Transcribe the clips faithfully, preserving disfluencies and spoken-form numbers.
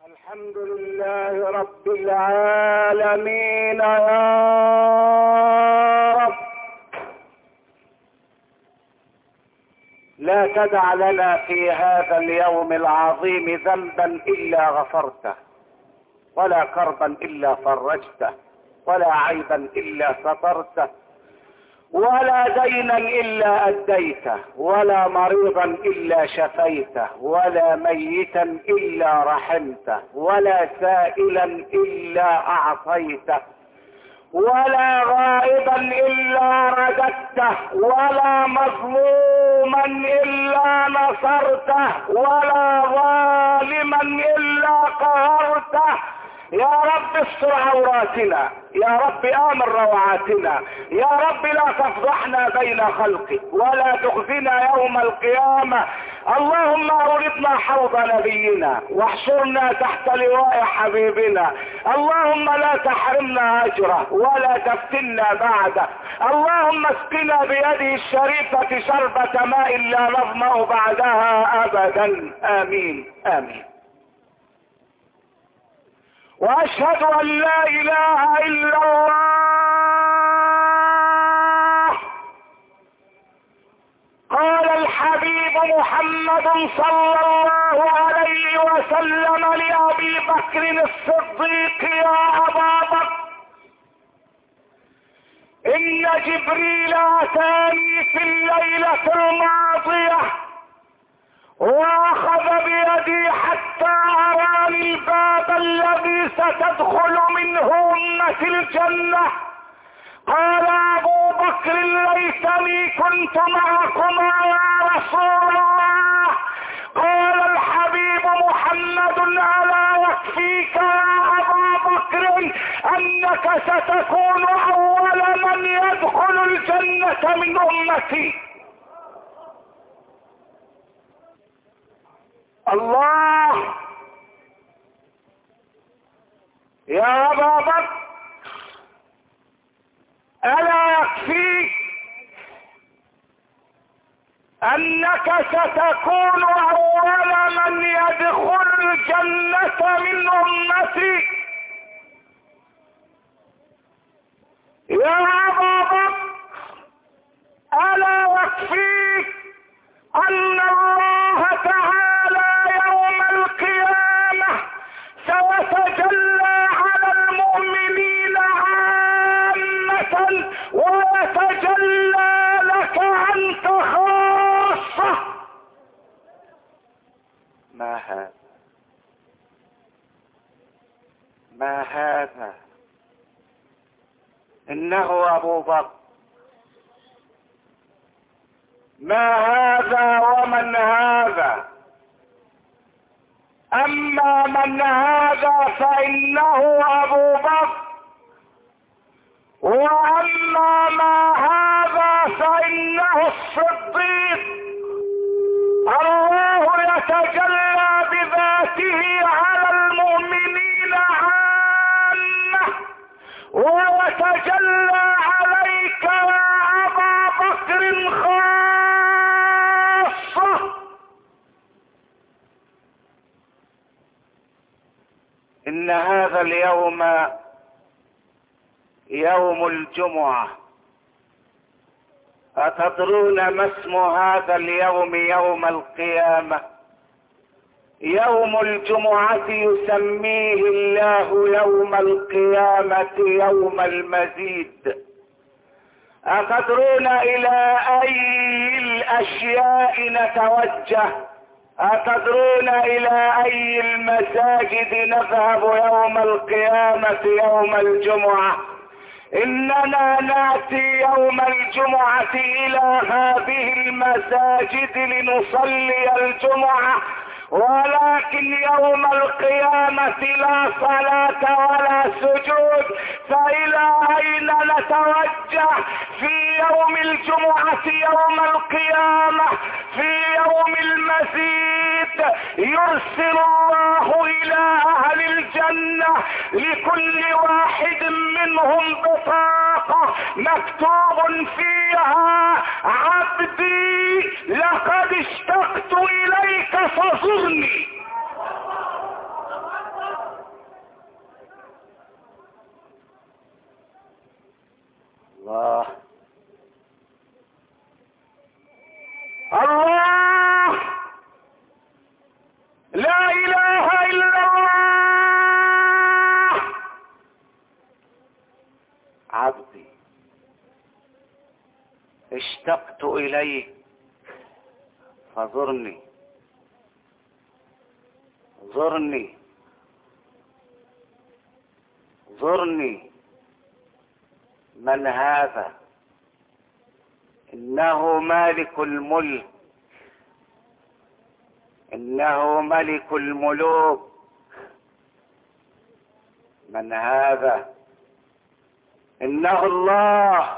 الحمد لله رب العالمين يا رب. لا تدع لنا في هذا اليوم العظيم ذنبا إلا غفرته، ولا كربا إلا فرجته، ولا عيبا إلا سترته، ولا دينا إلا أديته، ولا مريضا إلا شفيته، ولا ميتا إلا رحمته، ولا سائلا إلا أعطيته، ولا غائبا إلا رددته، ولا مظلوما إلا نصرته، ولا ظالما إلا قهرته. يا رب استر عوراتنا، يا رب آمن روعاتنا، يا رب لا تفضحنا بين خلقك ولا تخزنا يوم القيامة. اللهم اوردنا حوض نبينا واحشرنا تحت لواء حبيبنا. اللهم لا تحرمنا اجره ولا تفتنا بعده. اللهم اسقنا بيده الشريفة شربة ماء لا نظمأ بعدها ابدا. امين امين. واشهد ان لا اله الا الله. قال الحبيب محمد صلى الله عليه وسلم لأبي بكر الصديق: يا أبا بكر، إن جبريل أتاني في الليلة الماضية وأخذ بيدي حتى أراني الباب الذي ستدخل منه أمة الجنة. قال أبو بكر: ليتني كنت معكما يا رسول الله. قال الحبيب محمد: ألا يكفيك يا أبا بكر أنك ستكون أول من يدخل الجنة من أمتي. الله. يا أبا بكر، ألا يكفيك أنك ستكون أول من يدخل الجنة من أمتي؟ يا أبا بكر، ألا يكفيك أن الله تعالى يوم القيامة سيتجلى على المؤمنين عامة ويتجلى لك أنت خاصة؟ ما هذا؟ ما هذا؟ إنه أبو بكر. ما هذا ومن هذا؟ أما من هذا فإنه أبو بكر، وأما ما هذا فإنه الصديق. الله يتجلى بذاته على المؤمنين عامة ويتجلى عليك يا أبا بكر خاصة. إن هذا اليوم يوم الجمعة. أتدرون ما اسم هذا اليوم يوم القيامة؟ يوم الجمعة يسميه الله يوم القيامة يوم المزيد. أتدرون إلى أي الأشياء نتوجه؟ أتدرون إلى أي المساجد نذهب يوم القيامة يوم الجمعة؟ إننا نأتي يوم الجمعة إلى هذه المساجد لنصلي الجمعة، ولكن يوم القيامة لا صلاة ولا سجود. فإلى أين نتوجه في يوم الجمعة يوم القيامة؟ في يوم المزيد يرسل الله إلى أهل الجنة لكل واحد منهم بطاقة مكتوب فيها: عبدي لقد اشتقت إليك فزرني. اشتقت إليه فزرني زرني زرني. من هذا؟ إنه مالك الملك، إنه ملك الملوك. من هذا؟ إنه الله،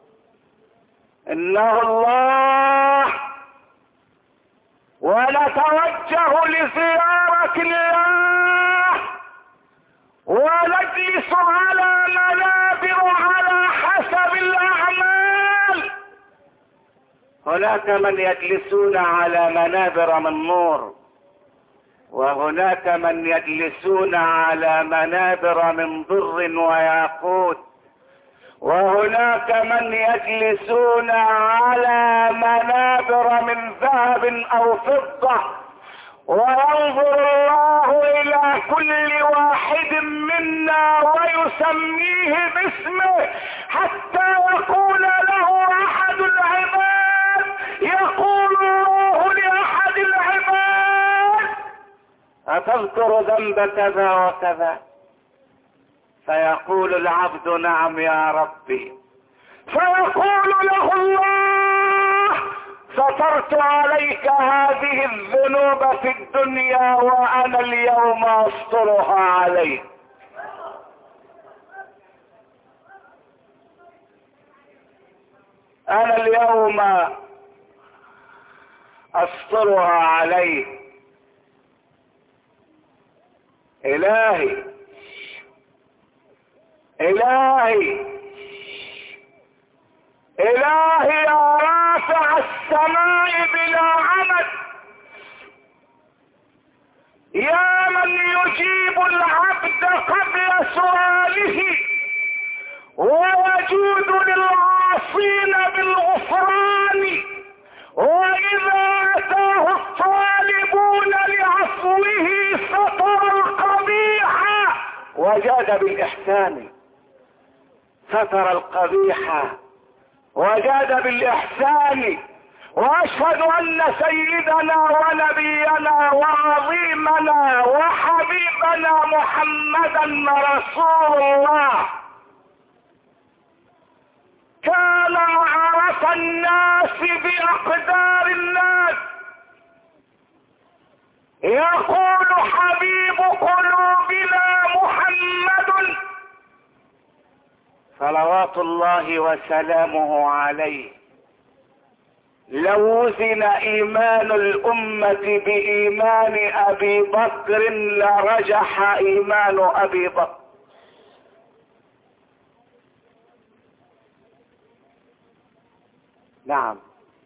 إنه الله. ونتوجه لزيارة الله ونجلس على منابر على حسب الأعمال. هناك من يجلسون على منابر من نور، وهناك من يجلسون على منابر من ضر وياقوت، وهناك من يجلسون على منابر من ذهب او فضة. وينظر الله الى كل واحد منا ويسميه باسمه حتى يقول له احد العباد، يقول الله لاحد العباد: أتذكر ذنب كذا وكذا؟ فيقول العبد: نعم يا ربي. فيقول له الله: سترت عليك هذه الذنوب في الدنيا وانا اليوم استرها عليك. انا اليوم استرها عليك. الهي الهي الهي يا رافع السماء بلا عمد، يا من يجيب العبد قبل سؤاله ويجود للعاصين بالغفران، واذا اتاه الطالبون لعفوه ستر القبيح وجاد بالاحسان. ستر القبيح وجاد بالاحسان. واشهد ان سيدنا ونبينا وعظيمنا وحبيبنا محمدا رسول الله كان عرف الناس باقدار الناس. يقول حبيب قلوبنا محمد صلوات الله وسلامه عليه: لو وزن ايمان الامة بايمان ابي بكر لرجح ايمان ابي بكر. نعم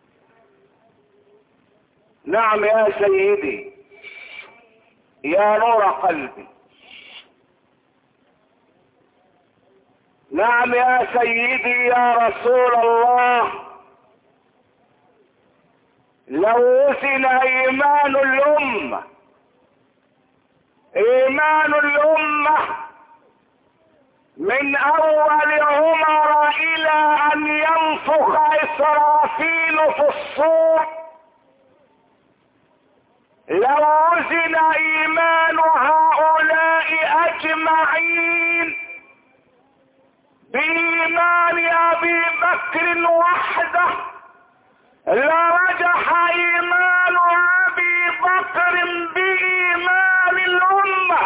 نعم يا سيدي، يا نور قلبي. نعم يا سيدي يا رسول الله، لو وزن ايمان الامة ايمان الامة من اول عمر الى ان ينفخ اسرافيل في الصور، لو وزن ايمان هؤلاء اجمعين بإيمان أبي بكر وحده لرجح إيمان أبي بكر بإيمان الأمة.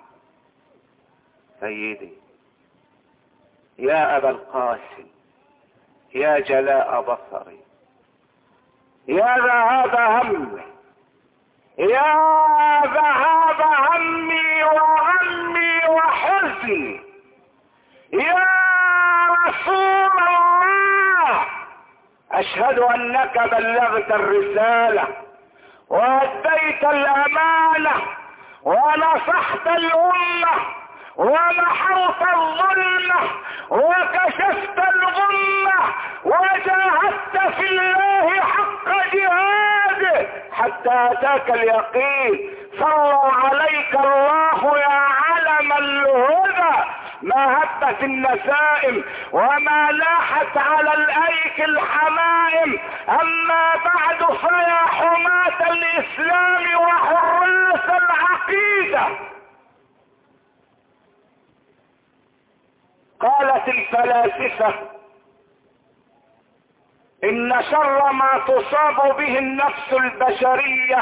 سيدي يا أبا القاسم، يا جلاء بصري، يا ذهاب همي، يا ذهاب همي وغمي وحزني، يا رسول الله، اشهد انك بلغت الرسالة واديت الامانة ونصحت الامة ومحوت الظلمة وكشفت الغمة وجاهدت في الله حق جهاده حتى اتاك اليقين. صلى عليك الله يا علم الهدى، ما هبت النسائم وما لاحت على الايك الحمائم. اما بعد فيا حماة الاسلام وحراس العقيدة، قالت الفلاسفة ان شر ما تصاب به النفس البشرية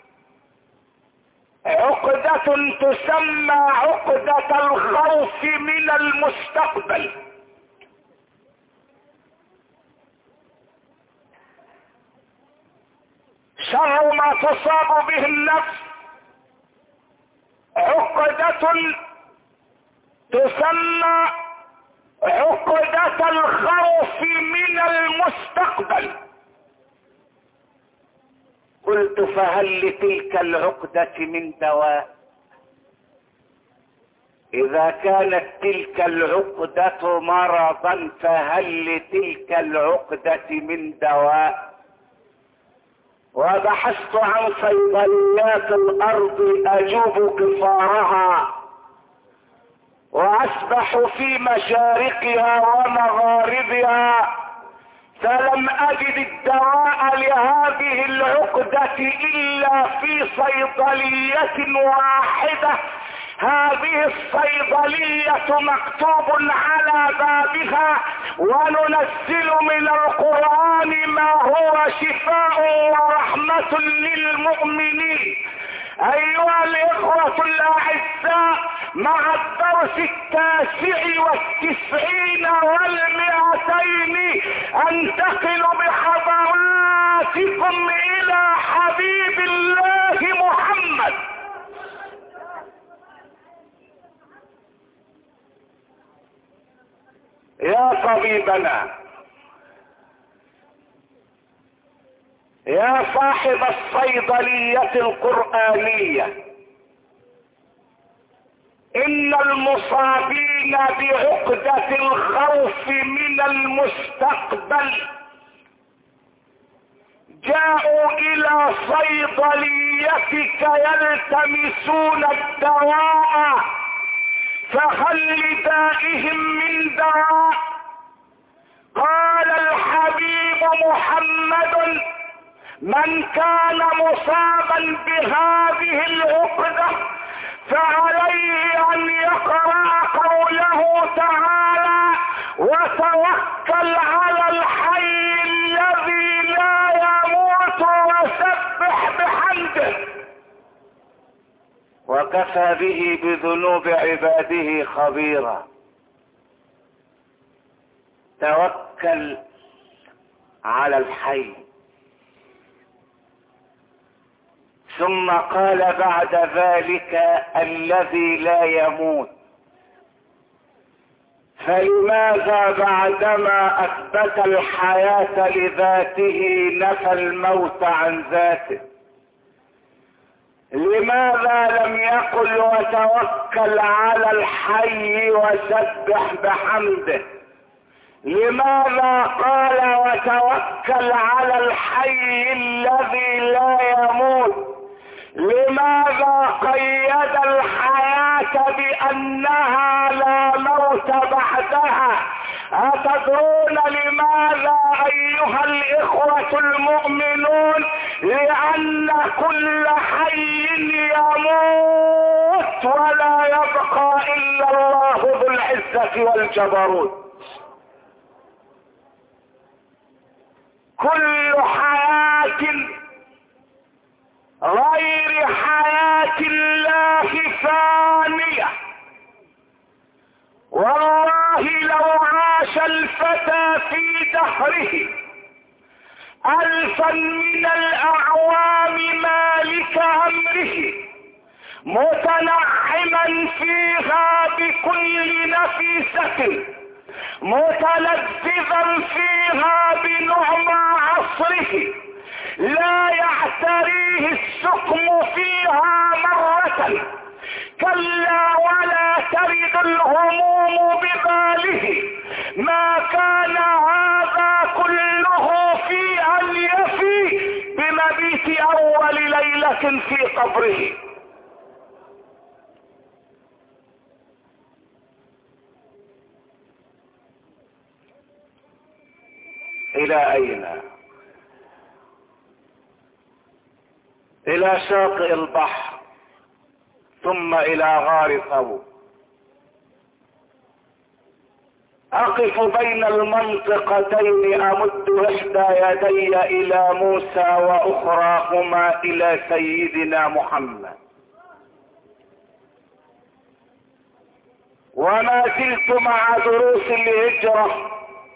عقدة تسمى عقدة الخوف من المستقبل. شر ما تصاب به النفس عقدة تسمى عقدة الخوف من المستقبل. قلت فهل لتلك العقدة من دواء؟ اذا كانت تلك العقدة مرضا فهل لتلك العقدة من دواء؟ وبحثت عن صيدليات الارض اجوب قفارها واسبح في مشارقها ومغاربها، فلم اجد الدواء لهذه العقدة الا في صيدلية واحدة. هذه الصيدلية مكتوب على بابها وننزل من القرآن ما هو شفاء ورحمة للمؤمنين. ايها الاخوة الاعزاء، مع الدرس التاسع والتسعين والمئتين انتقل بحضراتكم الى حبيب الله محمد. يا طبيبنا، يا صاحب الصيدلية القرآنية، ان المصابين بعقدة الخوف من المستقبل جاءوا الى صيدليتك يلتمسون الدواء، فهل لدائهم من دواء؟ قال الحبيب محمد: من كان مصابا بهذه العقدة فعليه ان يقرأ قوله تعالى: وتوكل على الحي الذي لا يموت وسبح بحمده. وكفى به بذنوب عباده خبيرا. توكل على الحي. ثم قال بعد ذلك: الذي لا يموت. فلماذا بعدما اثبت الحياة لذاته نفى الموت عن ذاته؟ لماذا لم يقل وتوكل على الحي وسبح بحمده؟ لماذا قال وتوكل على الحي الذي لا يموت؟ لماذا قيد الحياة بأنها لا موت بعدها؟ أتدرون لماذا أيها الإخوة المؤمنون؟ لأن كل حي يموت ولا يبقى إلا الله ذو العزة والجبروت. كل حياة غير حياة الله فانية. والله لو عاش الفتى في دهره ألفا من الأعوام مالك أمره متنعما فيها بكل نفيسة متلذذا فيها بنعمى عصره لا يعتريه السقم فيها مرة، كلا ولا ترد الهموم بباله، ما كان هذا كله في أن يفي بمبيت أول ليلة في قبره. الى اين؟ الى شاطئ البحر ثم الى غار ثور. اقف بين المنطقتين امد احدى يدي الى موسى واخراهما الى سيدنا محمد، وما زلت مع دروس الهجرة،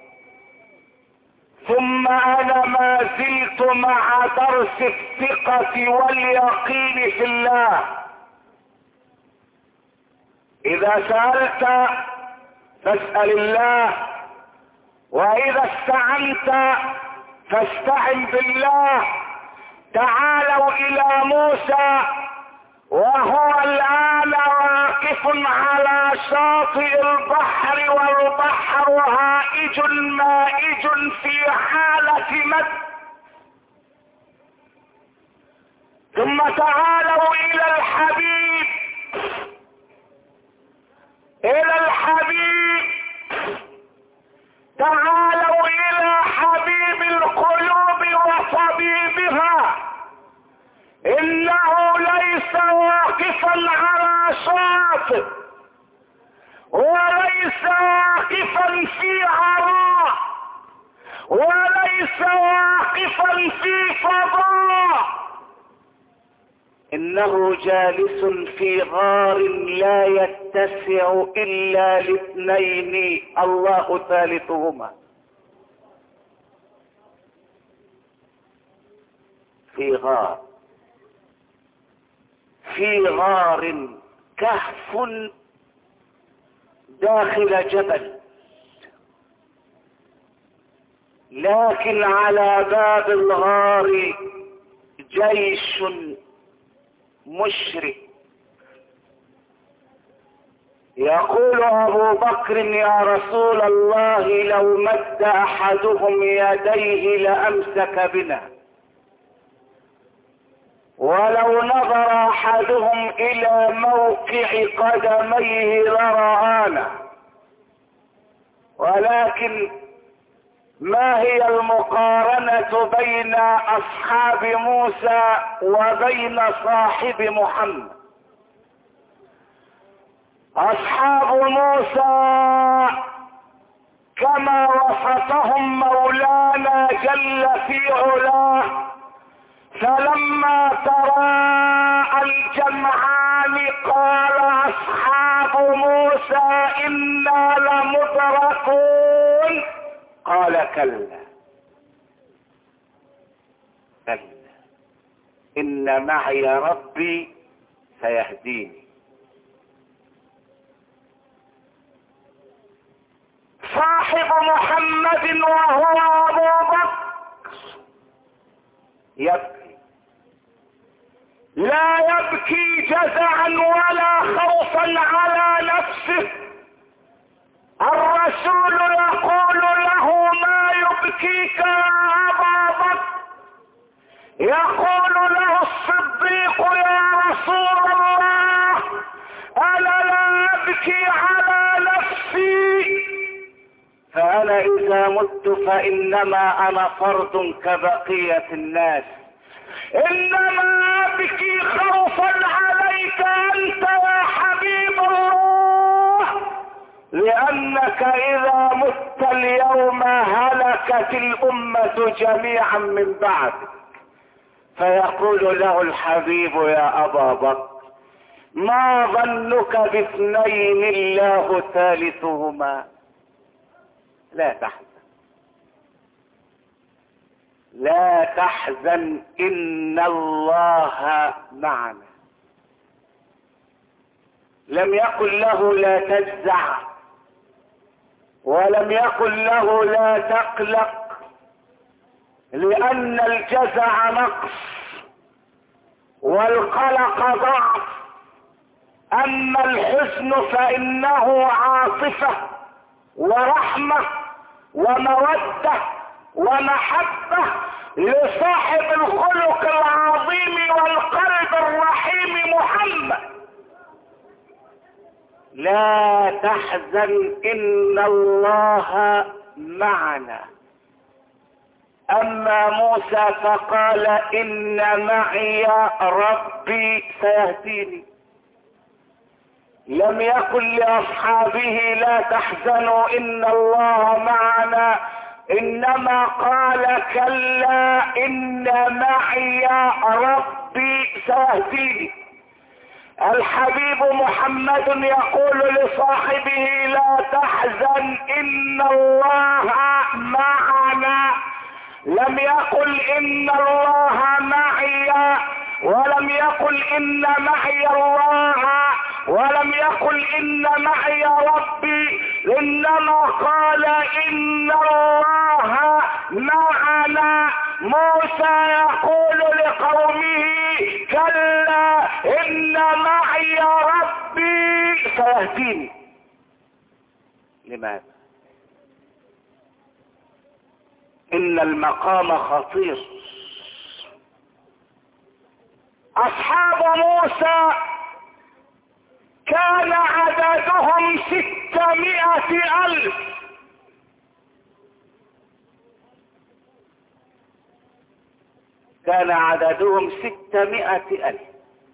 ثم انا ما زلت مع درس الثقة واليقين في الله. اذا سألت فاسأل الله، واذا استعنت فاستعن بالله. تعالوا الى موسى وهو الان واقف على شاطئ البحر، والبحر هائج مائج في حالة مد. ثم تعالوا الى الحبيب، الى الحبيب، تعالوا الى حبيب القلوب وطبيبها. انه ليس واقفا على شاطئ، وليس واقفا في عراء، وليس واقفا في فضاء، انه جالس في غار لا يتسع الا لاثنين الله ثالثهما. في غار، في غار كهف داخل جبل، لكن على باب الغار جيش مشرك. يقول ابو بكر يا رسول الله لو مد احدهم يديه لامسك بنا، ولو نظر احدهم الى موقع قدميه لرآنا. ولكن ما هي المقارنة بين اصحاب موسى وبين صاحب محمد؟ اصحاب موسى كما وصفهم مولانا جل في علاه، فلما تراءى الجمعان قال اصحاب موسى انا لمدركون. قال كلا كلا ان معي ربي سيهديني. صاحب محمد وهو ابو بكر يبكي، لا يبكي جزعا ولا خوفا على نفسه. الرسول يقول له ما يبكيك يا ابا بكر؟ يقول له الصديق يا رسول الله انا لا ابكي على نفسي، فانا اذا مت فانما انا فرد كبقية الناس، انما ابكي خوفا عليك انت يا حبيب الله، لانك اذا مت اليوم هلكت الامة جميعا من بعدك. فيقول له الحبيب يا ابا بكر ما ظنك باثنين الله ثالثهما؟ لا تحزن، لا تحزن ان الله معنا. لم يقل له لا تجزع، ولم يقل له لا تقلق، لان الجزع نقص والقلق ضعف، اما الحزن فانه عاطفة ورحمة ومودة ومحبة لصاحب الخلق العظيم والقلب الرحيم محمد. لا تحزن ان الله معنا. اما موسى فقال ان معي ربي سيهديني. لم يقل لاصحابه لا تحزنوا ان الله معنا، انما قال كلا ان معي ربي سيهديني. الحبيب محمد يقول لصاحبه لا تحزن ان الله معنا. لم يقل ان الله معي، ولم يقل ان معي الله، ولم يقل ان معي ربي، انما قال ان الله معنا. موسى يقول لقومه كلا ان معي ربي سيهديني. لماذا؟ ان المقام خطير. اصحاب موسى كان عددهم ستمائة الف، كان عددهم ستمائة الف،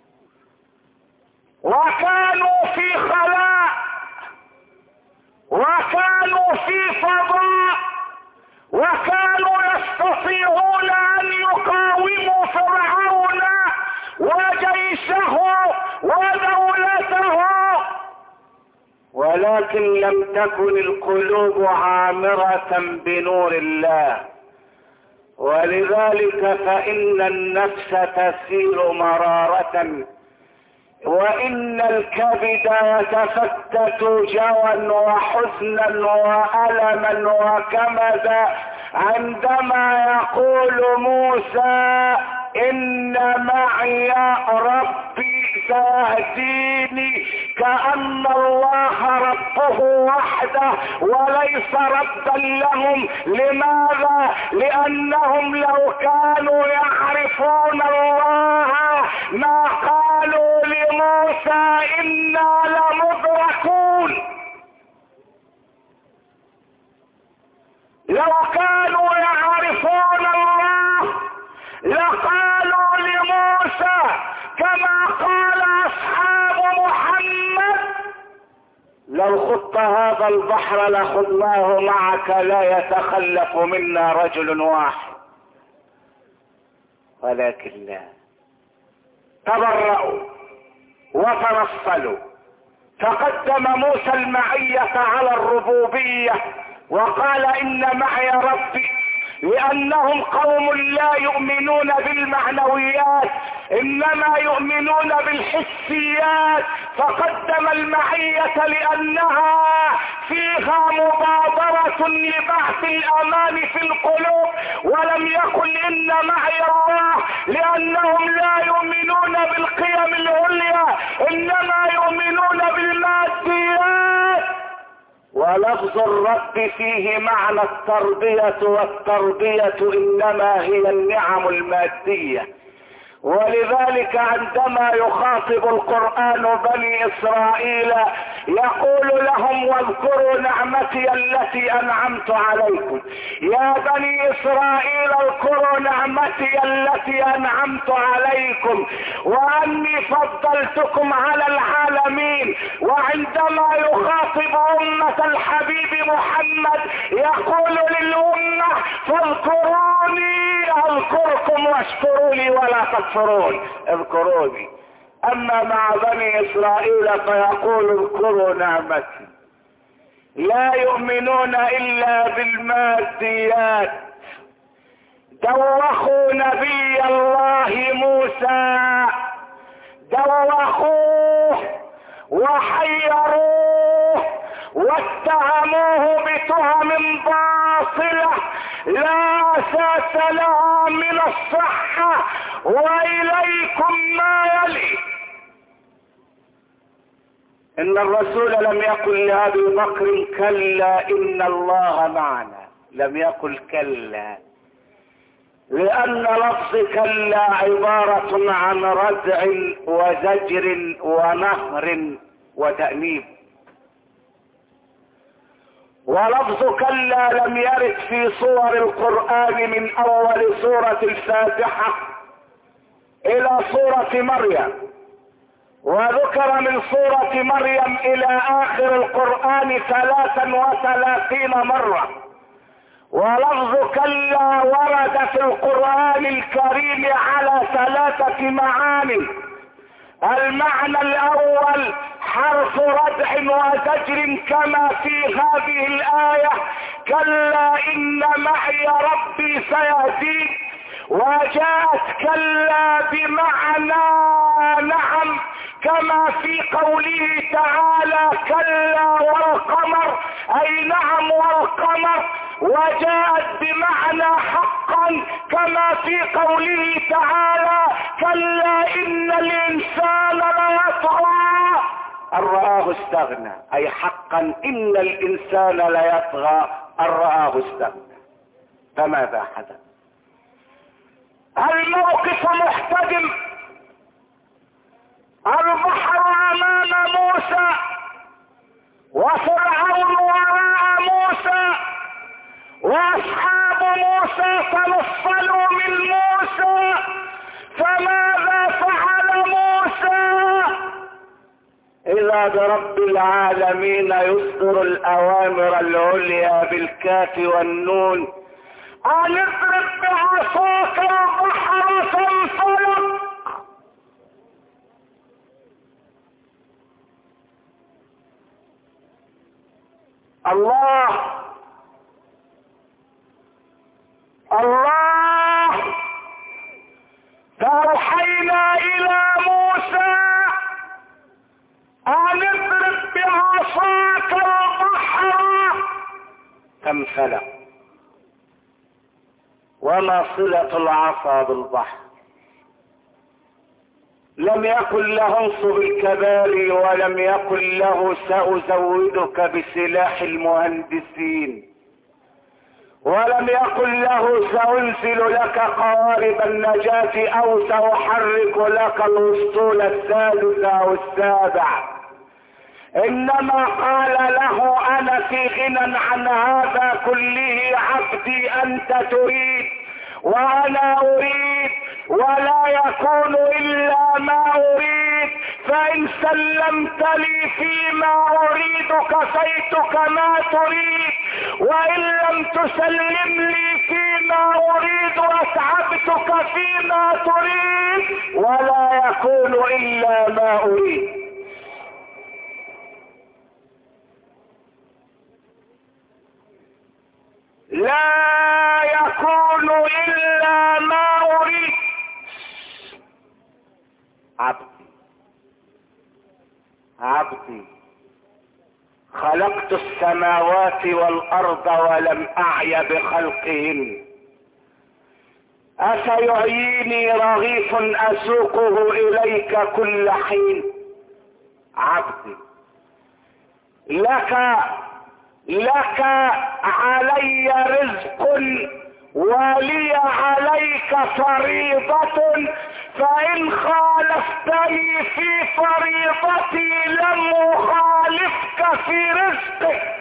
وكانوا في خلاء، وكانوا في فضاء، وكانوا يستطيعون ان يقاوموا فرعون وجيشه ودولته، ولكن لم تكن القلوب عامرة بنور الله، ولذلك فإن النفس تسير مرارة، وإن الكبد يتفتت جوى وحزنا وألما وكمدا عندما يقول موسى إن معي ربي سيهديني، كأن الله ربه وحده وليس ربا لهم. لماذا؟ لأنهم لو كانوا يعرفون الله ما قالوا لموسى إنا لمدركون. لو كانوا يعرفون الله لقالوا لموسى كما قال اصحاب محمد لو خضت هذا البحر لخضناه معك لا يتخلف منا رجل واحد، ولكن لا، تبرأوا وتنصلوا. فقدم موسى المعية على الربوبية وقال إن معي ربي، لأنهم قوم لا يؤمنون بالمعنويات إنما يؤمنون بالحسيات، فقدم المعية لأنها فيها مبادرة لبعث الأمان في القلوب، ولم يقل إن معي الله لأنهم لا يؤمنون بالقيم العليا إنما يؤمنون بالماديات. ولفظ الرب فيه معنى التربية، والتربية إنما هي النعم المادية. ولذلك عندما يخاطب القرآن بني إسرائيل يقول لهم واذكروا نعمتي التي أنعمت عليكم. يا بني إسرائيل اذكروا نعمتي التي أنعمت عليكم وأني فضلتكم على العالمين. وعندما يخاطب أمة الحبيب محمد يقول للأمة فاذكروني اذكركم واشكروا لي ولا تكفرون، اذكروني. اما مع بني اسرائيل فيقول اذكروا نعمتي. لا يؤمنون الا بالماديات. دوخوا نبي الله موسى، دوخوه وحيروه واتهموه بتهم باطلة لا اساس لها من الصحة. واليكم ما يلي. ان الرسول لم يقل لابي بكر كلا ان الله معنا، لم يقل كلا، لان لفظ كلا عبارة عن ردع وزجر ونهر وتأنيب. ولفظ كلا لم يرد في صور القرآن من اول سورة الفاتحة الى سورة مريم، وذكر من سورة مريم الى اخر القرآن ثلاثا وثلاثين مرة. ولفظ كلا ورد في القرآن الكريم على ثلاثة معاني. المعنى الاول حرف ردع وزجر كما في هذه الآية كلا إن معي ربي سيهدين، وجاءت كلا بمعنى نعم كما في قوله تعالى كلا والقمر، أي نعم والقمر. وجاءت بمعنى حقا كما في قوله تعالى كلا إن الإنسان ليطغى أن رآه استغنى، أي حقا إن الإنسان ليطغى أن رآه استغنى. فماذا حدث؟ الموقف محتدم، البحر أمام موسى وفرعون وراء موسى واصحاب موسى تنصلوا من موسى، فماذا فعل موسى؟ اذا برب العالمين يصدر الاوامر العليا بالكاف والنون ان اضرب بعصاك البحر فانفلق. الله الله فأوحينا إلى موسى أن اضرب بعصاك البحر فانفلق. وما صلة العصا بالبحر؟ لم يكن له انصب الكباري، ولم يكن له سأزودك بسلاح المهندسين، ولم يكن له سأنزل لك قوارب النجاة او سأحرك لك الاسطول السادس او السابع. انما قال له انا في غنى عن هذا كله، عبدي انت تريد وانا اريد ولا يكون الا ما اريد، فان سلمت لي فيما اريد كفيتك ما تريد، وان لم تسلم لي فيما اريد اتعبتك فيما تريد ولا يكون الا ما اريد. لا يكون الا ما اريد. عبدي عبدي خلقت السماوات والارض ولم اعي بخلقهن، افيعيني رغيف اسوقه اليك كل حين. عبدي لك لك علي رزق ولي عليك فريضة، فإن خالفتني في فريضتي لم أخالفك في رزقك.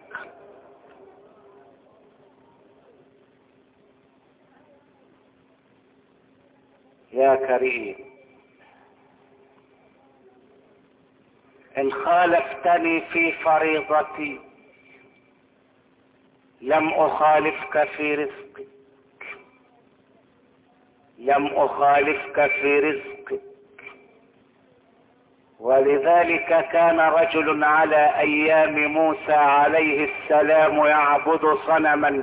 يا كريم إن خالفتني في فريضتي لم أخالفك في رزقك، لم أخالفك في رزقك. ولذلك كان رجل على أيام موسى عليه السلام يعبد صنما،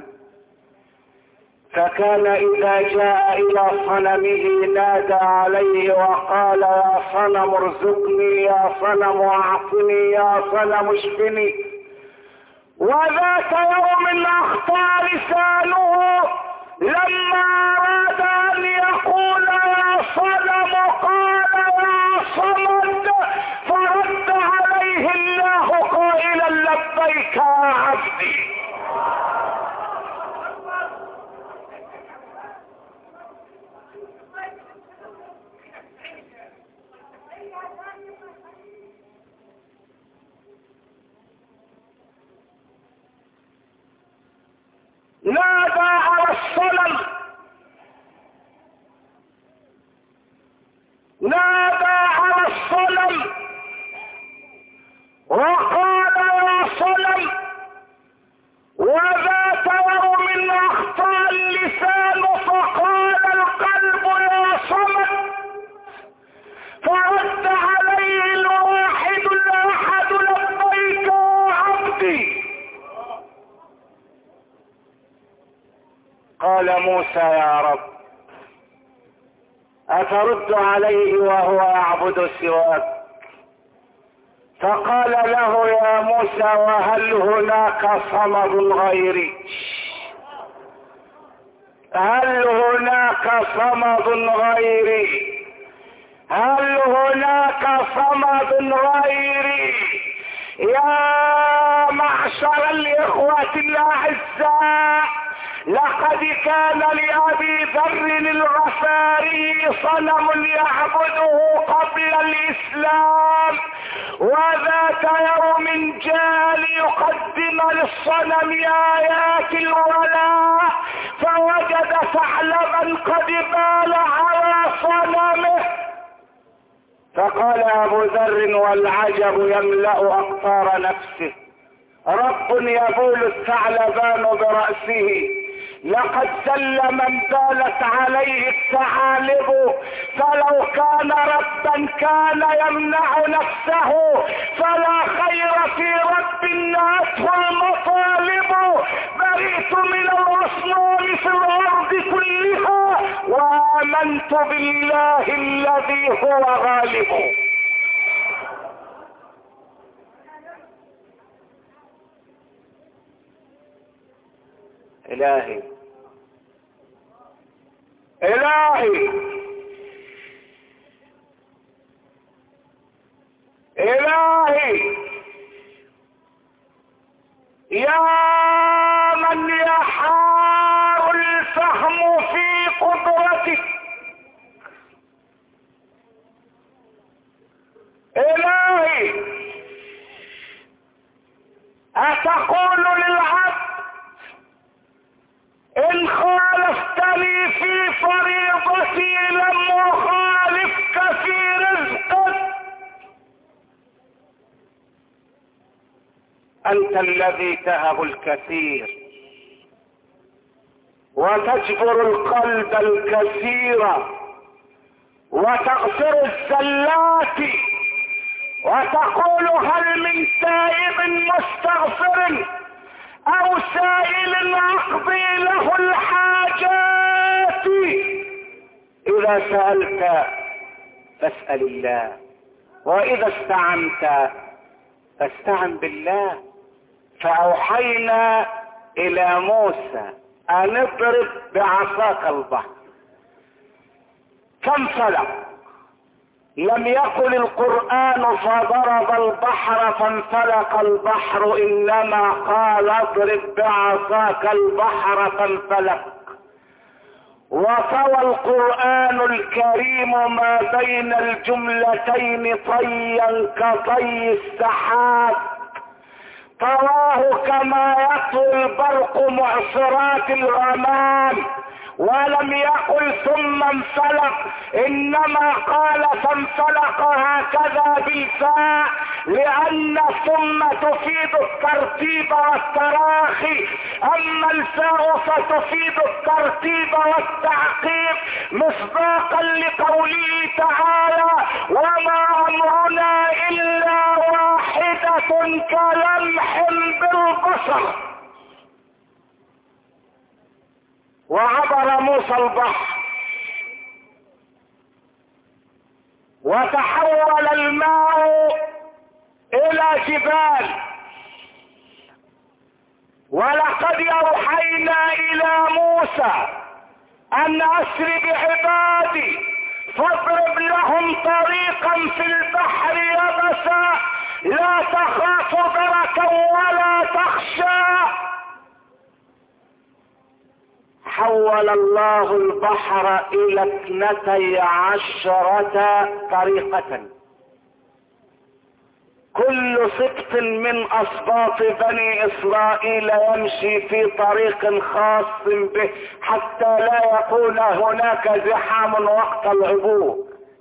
فكان إذا جاء إلى صنمه نادى عليه وقال يا صنم ارزقني، يا صنم أعطني، يا صنم اشفني. وذات يوم أخطأ لسانه لما أراد أن يقول يا صنم قال يا صمد، فرد عليه الله قائلا لبيك يا عبدي. موسى يا رب أترد عليه وهو يعبد سواك؟ فقال له يا موسى وهل هناك صمد غيري؟ هل هناك صمد غيري؟ هل هناك صمد غيري؟ يا معشر الإخوة الأعزاء، لقد كان لأبي ذر الغفاري صنم يعبده قبل الإسلام، وذات يوم جاء ليقدم للصنم آيات الولاء فوجد ثعلبا قد بال على صنمه، فقال أبو ذر والعجب يملأ أقطار نفسه: رب يبول الثعلبان برأسه، لقد سل من بالت عليه الثعالب، فلو كان ربا كان يمنع نفسه، فلا خير في رب نأته المطالب. برئت من الأصنام في الأرض كلها وآمنت بالله الذي هو غالب. إلهي إلهي إلهي يا من يحار الفهم في قدرتك، إلهي أتقول للعبد إن خالفتني في فريضتي لم أخالفك في رزقك؟ أنت الذي تهب الكثير وتجبر القلب الكثير وتغفر الزلات، وتقول هل من تائب مستغفر أو سائل أقضي له الحاجات. إذا سألت فاسأل الله، وإذا استعنت فاستعن بالله. فأوحينا إلى موسى أن اضرب بعصاك البحر، فانفلق. لم يقل القرآن فضرب البحر فانفلق البحر، إنما قال اضرب بعصاك البحر فانفلق. وطوى القرآن الكريم ما بين الجملتين طيا كطي السحاب، طواه كما يطوي البرق معصرات الغمام. ولم يقل ثم انفلق، انما قال فانفلق هكذا بالفاء، لان ثم تفيد الترتيب والتراخي، اما الفاء فتفيد الترتيب والتعقيب، مصداقا لقوله تعالى: وما امرنا الا واحدة كلمح بالبصر. وعبر موسى البحر وتحول الماء الى جبال. ولقد اوحينا الى موسى ان اسر بعبادي فاضرب لهم طريقا في البحر يبسا لا تخاف دركا ولا تخشى. حول الله البحر الى اثنتي عشرة طريقة، كل سبط من اسباط بني اسرائيل يمشي في طريق خاص به حتى لا يكون هناك زحام وقت العبور.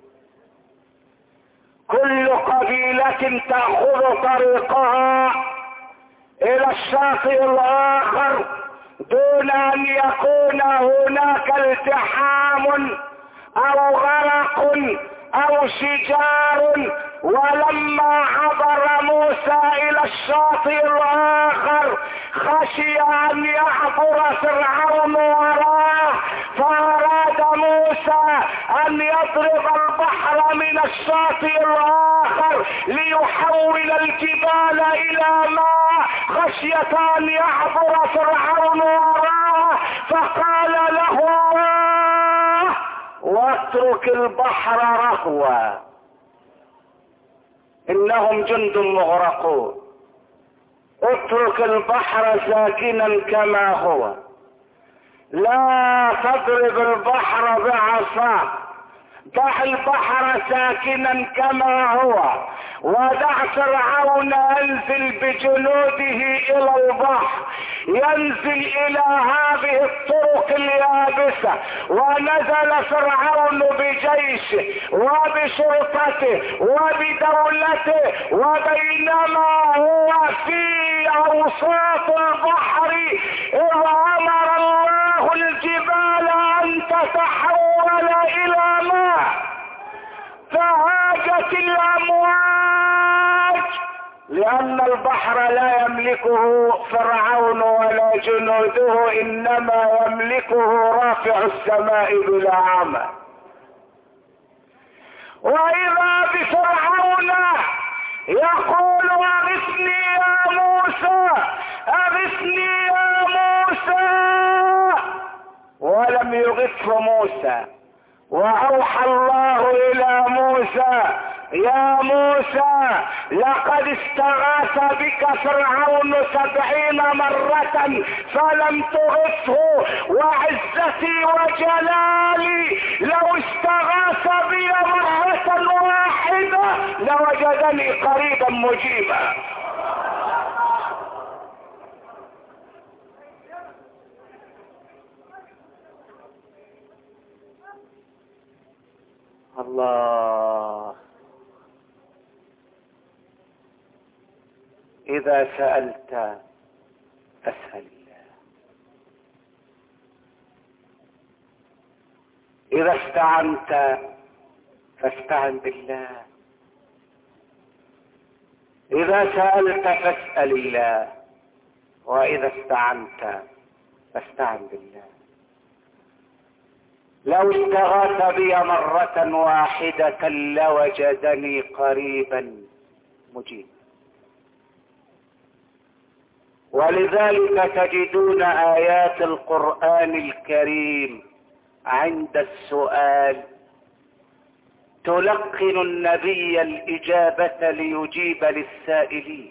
كل قبيلة تأخذ طريقها الى الشاطئ الاخر دون ان يكون هناك التحام او غرق او شجار. ولما عبر موسى الى الشاطئ الاخر خشي ان يعبر فرعون وراه فأراد موسى أن يضرب البحر من الشاطئ الآخر ليحول الجبال إلى ماء خشية أن يعبر فرعون وراه، فقال له الله: واترك البحر رهوا إنهم جند مغرقون. اترك البحر ساكنا كما هو، لا تضرب البحر بعصاك، دع البحر ساكنا كما هو، ودع فرعون ينزل بجنوده الى البحر، ينزل الى هذه الطرق اليابسة. ونزل فرعون بجيشه وبشرطته وبدولته، وبينما هو في اوساط البحر اذ امر الله الجبال ان تتحول الى ماء، فهاجت الامواج، لان البحر لا يملكه فرعون ولا جنوده، انما يملكه رافع السماء بلا عمى. واذا بفرعون يقول: اغثني يا موسى، اغثني يا موسى، ولم يغثه موسى. واوحى الله الى موسى: يا موسى لقد استغاث بك فرعون سبعين مرة فلم تغثه، وعزتي وجلالي لو استغاث بي مرة واحدة لوجدني قريبا مجيبا. الله. إذا سألت فاسأل الله، إذا استعنت فاستعن بالله، إذا سألت فاسأل الله، وإذا استعنت فاستعن بالله. لو استغاث بي مرة واحدة لوجدني قريبا مجيب. ولذلك تجدون آيات القرآن الكريم عند السؤال تلقن النبي الإجابة ليجيب للسائلين.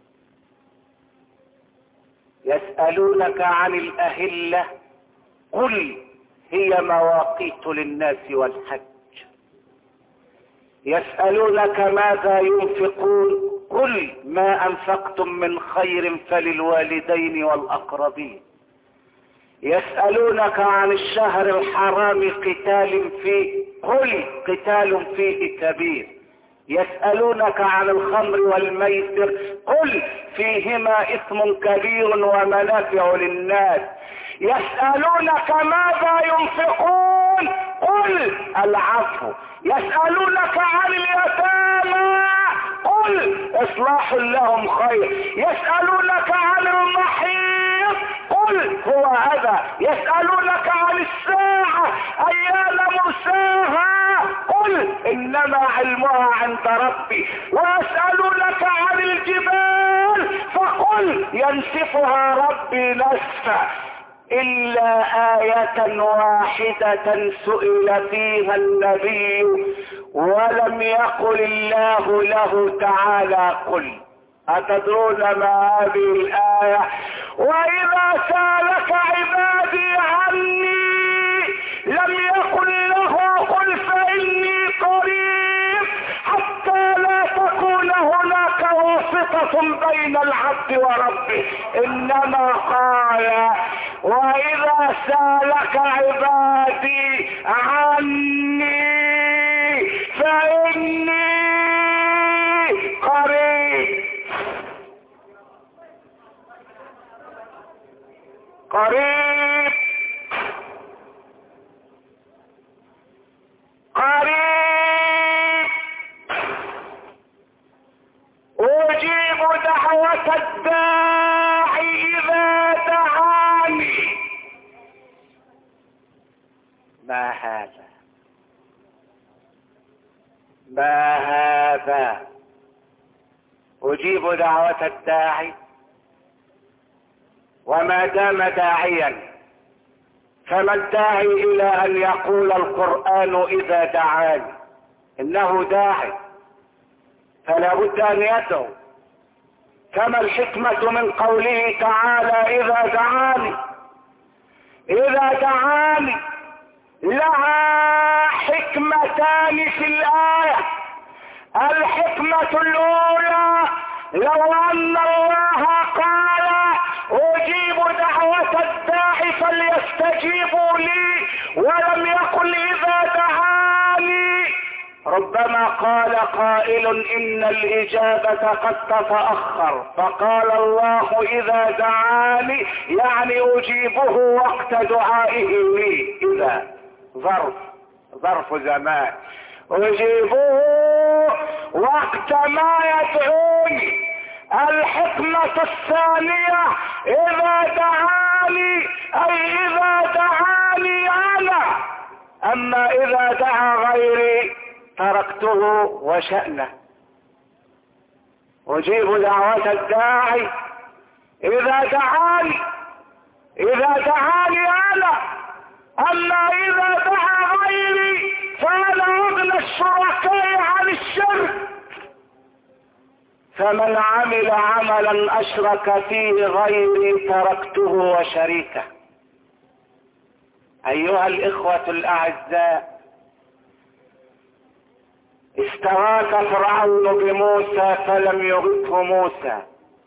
يسألونك عن الأهلة قل هي مواقيت للناس والحج. يسألونك ماذا ينفقون قل ما أنفقتم من خير فللوالدين والأقربين. يسألونك عن الشهر الحرام قتال فيه قل قتال فيه كبير. يسألونك عن الخمر والميسر قل فيهما إثم كبير ومنافع للناس. يسألونك ماذا ينفقون قل العفو. يسألونك عن اليتامى قل إصلاح لهم خير. يسألونك عن المحيض قل هو أذى. يسألونك عن الساعة أيان مرساها قل إنما علمها عند ربي. ويسألونك عن الجبال فقل ينسفها ربي نسفا. إلا آية واحدة سئل فيها النبي ولم يقل الله له تعالى قل. أتدرون ما هذه الآية؟ وإذا سألك عبادي عني لم يقل له قل فإني قريب حتى لا تكون هناك واسطة بين العبد وربه، إنما قال وإذا سألك عبادي عني فإني قريب. قريب قريب أجيب دعوة الداعي إذا دعاني ما هذا ما هذا أجيب دعوة الداعي وما دام داعيا، فما الداعي إلى أن يقول القرآن إذا دعاني؟ إنه داعي فلا بد أن يدعو. كما الحكمة من قوله تعالى إذا دعاني إذا دعاني لها حكمتان في الآية. الحكمة الأولى لو أن الله قال أجيب دعوة الداعي فليستجيبوا لي ولم يقل إذا دعاني، ربما قال قائل إن الإجابة قد تتأخر، فقال الله إذا دعاني يعني أجيبه وقت دعائه لي. إذا ظرف ظرف زمان، أجيبه وقت ما يدعوني. الحكمة الثانية إذا دعاني أي إذا دعاني أنا، أما إذا دعا غيري تركته وشأنه. أجيب دعوة الداعي إذا دعاني إذا دعاني أنا، أما إذا دعا غيري فأنا أغنى الشركاء عن الشرك. فمن عمل عملا أشرك فيه غيري تركته وشريكه. أيها الإخوة الأعزاء، استغاث فرعون بموسى فلم يغثه موسى،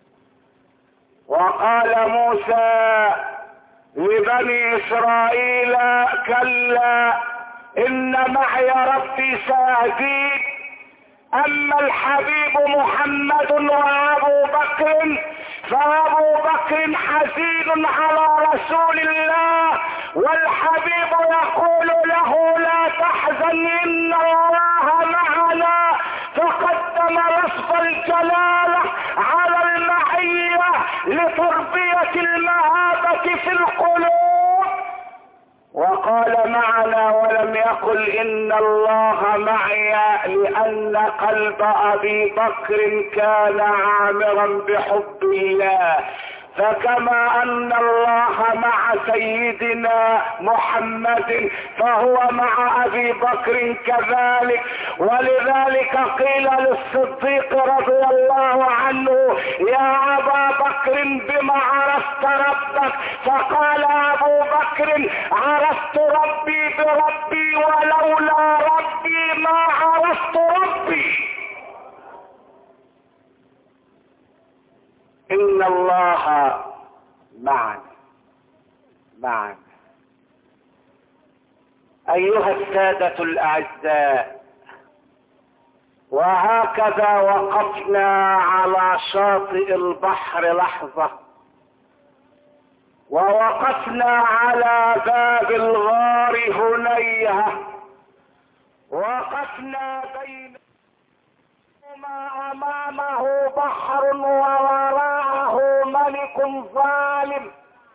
وقال موسى لبني إسرائيل كلا إن معي ربي سيهدين. أما الحبيب محمد وأبو بكر فأبو بكر حزين على رسول الله، والحبيب يقول له لا تحزن إن الله معنا، فقدم لفظ الجلالة على المعية لتربية المهابة في القلوب، وقال معنا ولم يقل إن الله معي، لأن قلب أبي بكر كان عامرا بحب الله. فكما أن الله مع سيدنا محمد فهو مع أبي بكر كذلك. ولذلك قيل للصديق رضي الله عنه يا أبا بكر بما عرفت ربك؟ فقال أبو بكر عرفت ربي بربي ولولا ربي ما عرفت ربي. إن الله معنا معنا. أيها السادة الأعزاء، وهكذا وقفنا على شاطئ البحر لحظة، ووقفنا على باب الغار هنيهة، وقفنا بين ما أمامه بحر ووراءه ملك ظالم،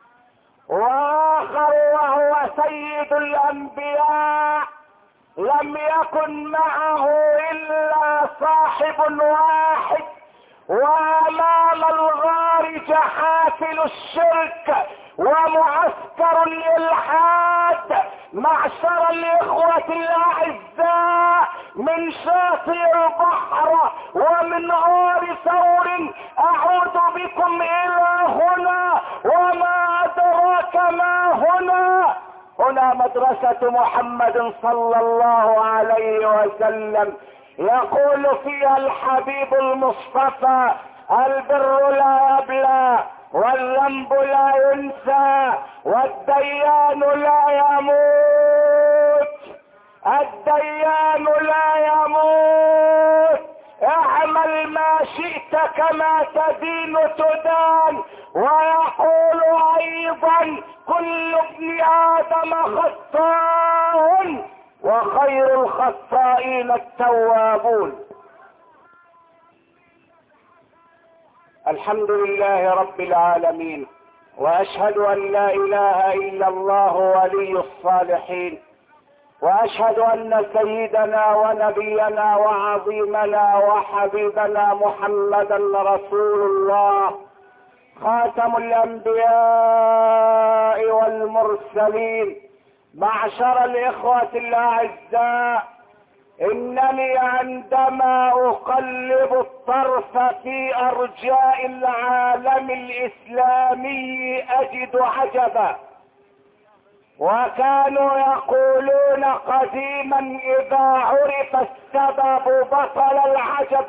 وآخر وهو سيد الأنبياء لم يكن معه إلا صاحب واحد، وأمام الغار جحافل الشرك ومعسكر الإلحاد. معشر الإخوة الأعزاء، من شاطئ البحر ومن غار ثور أعود بكم إلى هنا، وما أدراك ما هنا. هنا مدرسة محمد صلى الله عليه وسلم، يقول فيها الحبيب المصطفى البر لا يبلى والذنب لا ينسى والديان لا يموت. الديان لا يموت. اعمل ما شئت كما تدين تدان. ويقول ايضا كل ابن ادم خطاء وخير الخطائين التوابون. الحمد لله رب العالمين، واشهد ان لا اله الا الله ولي الصالحين، واشهد ان سيدنا ونبينا وعظيمنا وحبيبنا محمدا رسول الله خاتم الانبياء والمرسلين. معشر الاخوة الاعزاء، انني عندما اقلب الطرف في ارجاء العالم الاسلامي اجد عجبا. وكانوا يقولون قديما اذا عرف السبب بطل العجب،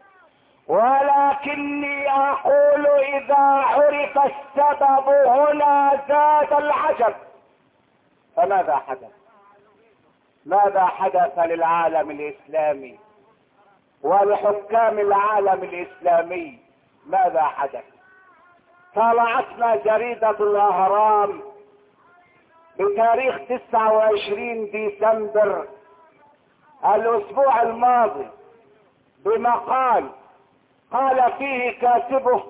ولكني اقول اذا عرف السبب هنا زاد العجب. فماذا حدث؟ ماذا حدث للعالم الاسلامي ولحكام العالم الاسلامي؟ ماذا حدث؟ طلعتنا جريدة الاهرام بتاريخ تسعة وعشرين ديسمبر الاسبوع الماضي بمقال قال فيه كاتبه،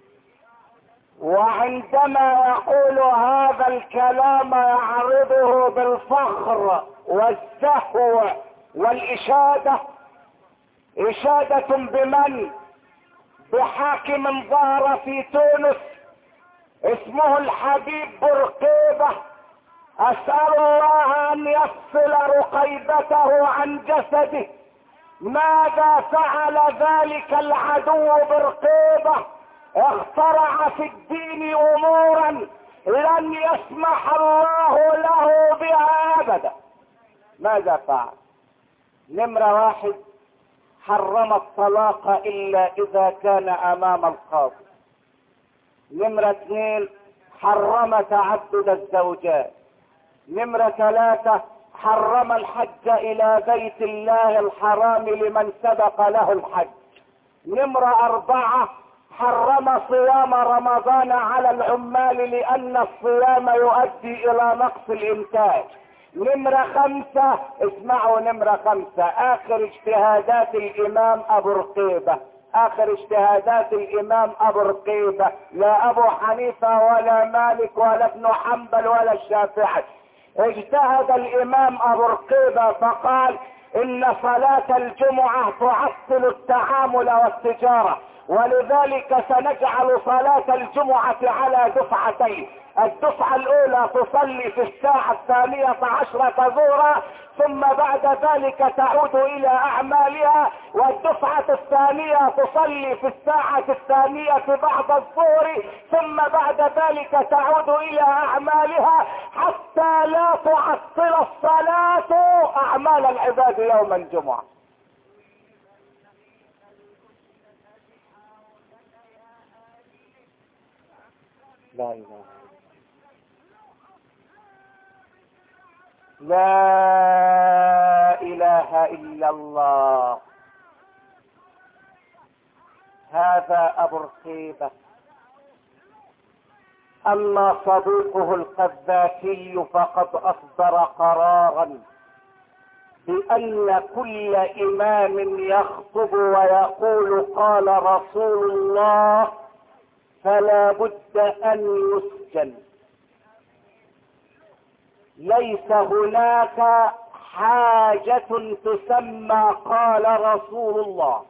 وعندما يقول هذا الكلام يعرضه بالفخر والزهو والإشادة، إشادة بمن؟ بحاكم ظهر في تونس اسمه الحبيب بورقيبة. أسأل الله أن يفصل رقيبته عن جسده. ماذا فعل ذلك العدو بورقيبة؟ اخترع في الدين امورا لن يسمح الله له بها ابدا. ماذا فعل؟ نمرة واحد، حرم الطلاق الا اذا كان امام القاضي. نمرة اثنين، حرم تعدد الزوجات. نمرة ثلاثة، حرم الحج الى بيت الله الحرام لمن سبق له الحج. نمرة اربعة، حرم صيام رمضان على العمال لان الصيام يؤدي الى نقص الانتاج. نمرة خمسة، اسمعوا نمرة خمسة، اخر اجتهادات الامام ابو رقيبة، اخر اجتهادات الامام ابو رقيبة، لا ابو حنيفة ولا مالك ولا ابن حنبل ولا الشافعي. اجتهد الامام ابو رقيبة فقال ان صلاة الجمعة تعطل التعامل والتجارة، ولذلك سنجعل صلاة الجمعة على دفعتين. الدفعة الاولى تصلي في الساعة الثانية عشرة ظهرا، ثم بعد ذلك تعود الى اعمالها، والدفعة الثانية تصلي في الساعة الثانية بعد الظهر، ثم بعد ذلك تعود الى اعمالها حتى لا تعطل الصلاة اعمال العباد يوم الجمعة. لا اله لا اله الا الله. هذا ابو رقيبة. اما صديقه القذافي فقد اصدر قرارا بان كل امام يخطب ويقول قال رسول الله فلا بد ان يسجن. ليس هناك حاجة تسمى قال رسول الله.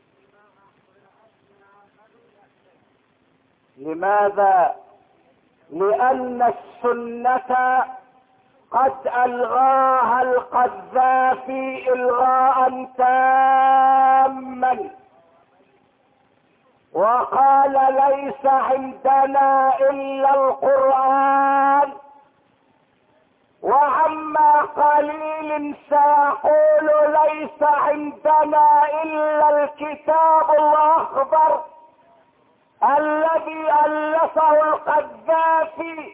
لماذا؟ لأن السنة قد ألغاها القذافي إلغاء تاما، وقال ليس عندنا إلا القرآن، وعما قليل سيقول ليس عندنا إلا الكتاب الأخضر الذي ألفه القذافي،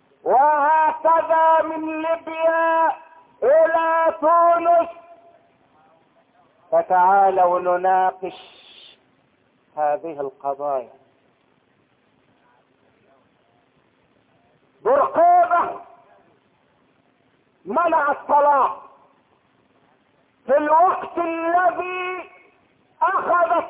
وهكذا من ليبيا إلى تونس. فتعالوا نناقش هذه القضايا. بورقيبة منع الطلاق في الوقت الذي اخذت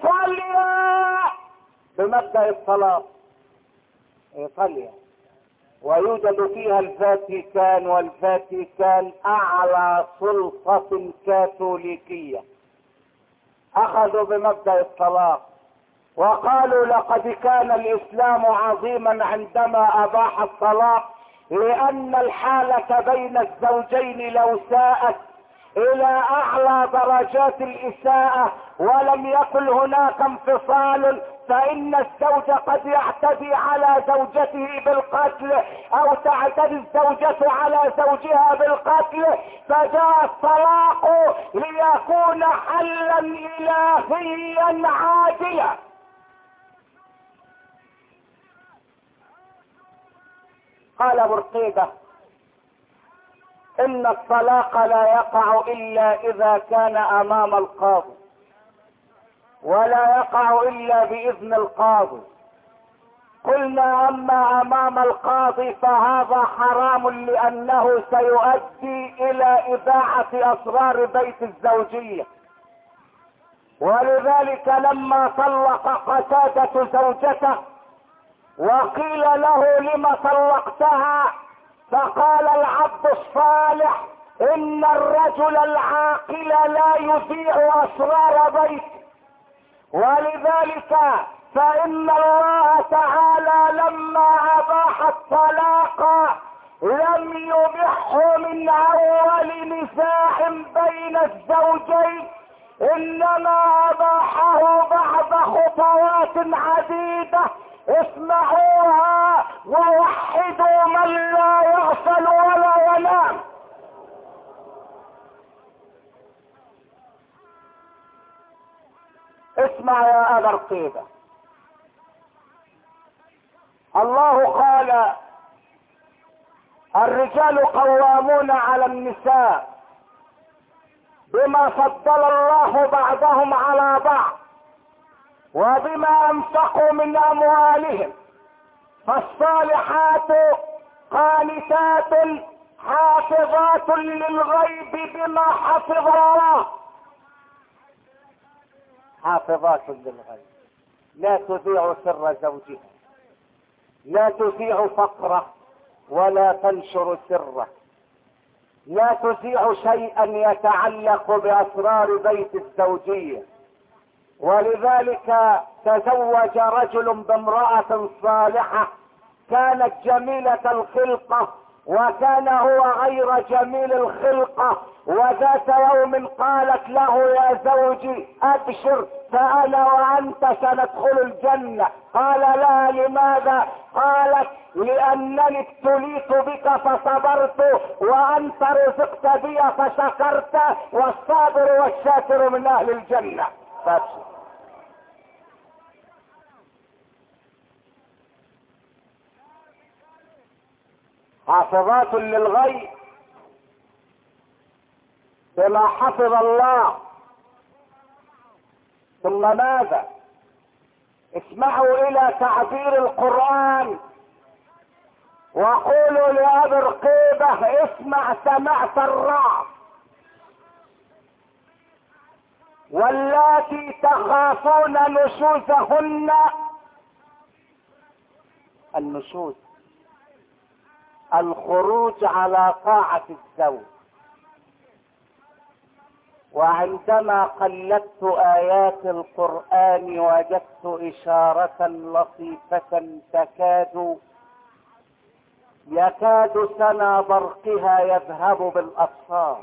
ايطاليا بمبدأ الطلاق. ايطاليا ويوجد فيها الفاتيكان، والفاتيكان اعلى سلطة كاثوليكية. اخذوا بمبدأ الطلاق وقالوا لقد كان الاسلام عظيما عندما اباح الطلاق، لان الحالة بين الزوجين لو ساءت الى اعلى درجات الاساءة ولم يكن هناك انفصال، فان الزوج قد يعتدي على زوجته بالقتل او تعتدي الزوجة على زوجها بالقتل، فجاء الطلاق ليكون حلا الهيا عادلا. قال برقيدة ان الطلاق لا يقع الا اذا كان امام القاضي، ولا يقع الا باذن القاضي. قلنا اما امام القاضي فهذا حرام، لانه سيؤدي الى اذاعة اسرار بيت الزوجية. ولذلك لما طلق قتادة زوجته وقيل له لم طلقتها، فقال العبد الصالح ان الرجل العاقل لا يذيع اسرار بيته. ولذلك فان الله تعالى لما اباح الطلاق لم يبحه من اول نزاع بين الزوجين، انما اباحه بعد خطوات عديدة. اسمعوها ووحدوا من لا يغفل ولا ينام. اسمع يا ابا رقيبة، الله قال الرجال قوامون على النساء بما فضل الله بعضهم على بعض وبما انفقوا من اموالهم، فالصالحات قانتات حافظات للغيب بما حفظ الله. حافظات للغيب، لا تذيع سر زوجها، لا تذيع فقره ولا تنشر سره، لا تذيع شيئا يتعلق باسرار بيت الزوجية. ولذلك تزوج رجل بامرأة صالحة كانت جميلة الخلقة وكان هو غير جميل الخلقة، وذات يوم قالت له يا زوجي ابشر فانا وانت سندخل الجنة. قال لها لماذا؟ قالت لانني ابتليت بك فصبرت وانت رزقت بي فشكرت، والصابر والشاكر من اهل الجنة. فابشر. حافظات للغيب بما حفظ الله. ثم ماذا؟ اسمعوا الى تعبير القرآن وقولوا لأبي رقيبة اسمع سمعت الرعد. واللاتي تخافون نشوزهن، النشوز الخروج على طاعة الزوج. وعندما قلبت آيات القرآن وجدت إشارة لطيفة تكاد يكاد سنا برقها يذهب بالأبصار.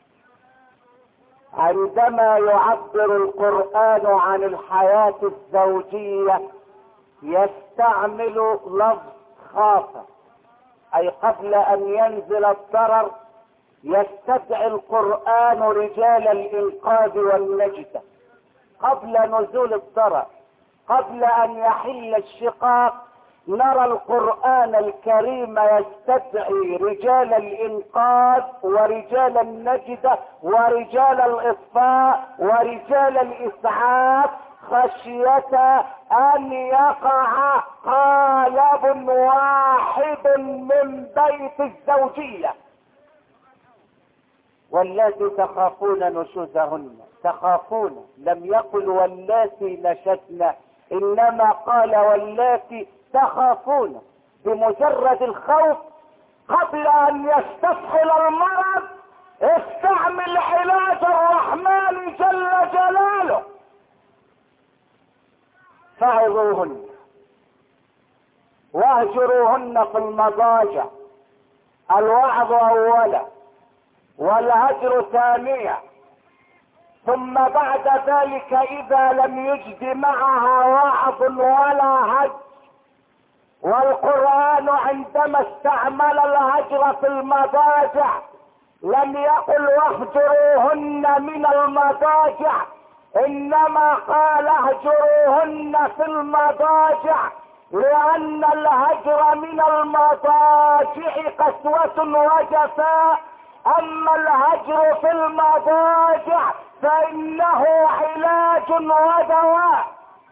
عندما يعبر القرآن عن الحياة الزوجية يستعمل لفظ خاصة، أي قبل أن ينزل الضرر يستدعي القرآن رجال الإنقاذ والنجدة قبل نزول الضرر، قبل أن يحل الشقاق. نرى القرآن الكريم يستدعي رجال الإنقاذ ورجال النجدة ورجال الإطفاء ورجال الإسعاف خشية أن يقع قالب واحد من بيت الزوجية. واللاتي تخافون نشوزهن، تخافون، لم يقل واللاتي نشزن، انما قال واللاتي تخافون، بمجرد الخوف قبل ان يستسهل المرض استعمل علاج الرحمن جل جلاله. فاعظوهن واهجروهن في المضاجع، الوعظ اولا والهجر ثانيا، ثم بعد ذلك اذا لم يجد معها وعظ ولا هجر، والقرآن عندما استعمل الهجر في المضاجع لم يقل واهجروهن من المضاجع، انما قال اهجروهن في المضاجع، لان الهجر من المضاجع قسوة وجفاء، اما الهجر في المضاجع فانه علاج ودواء.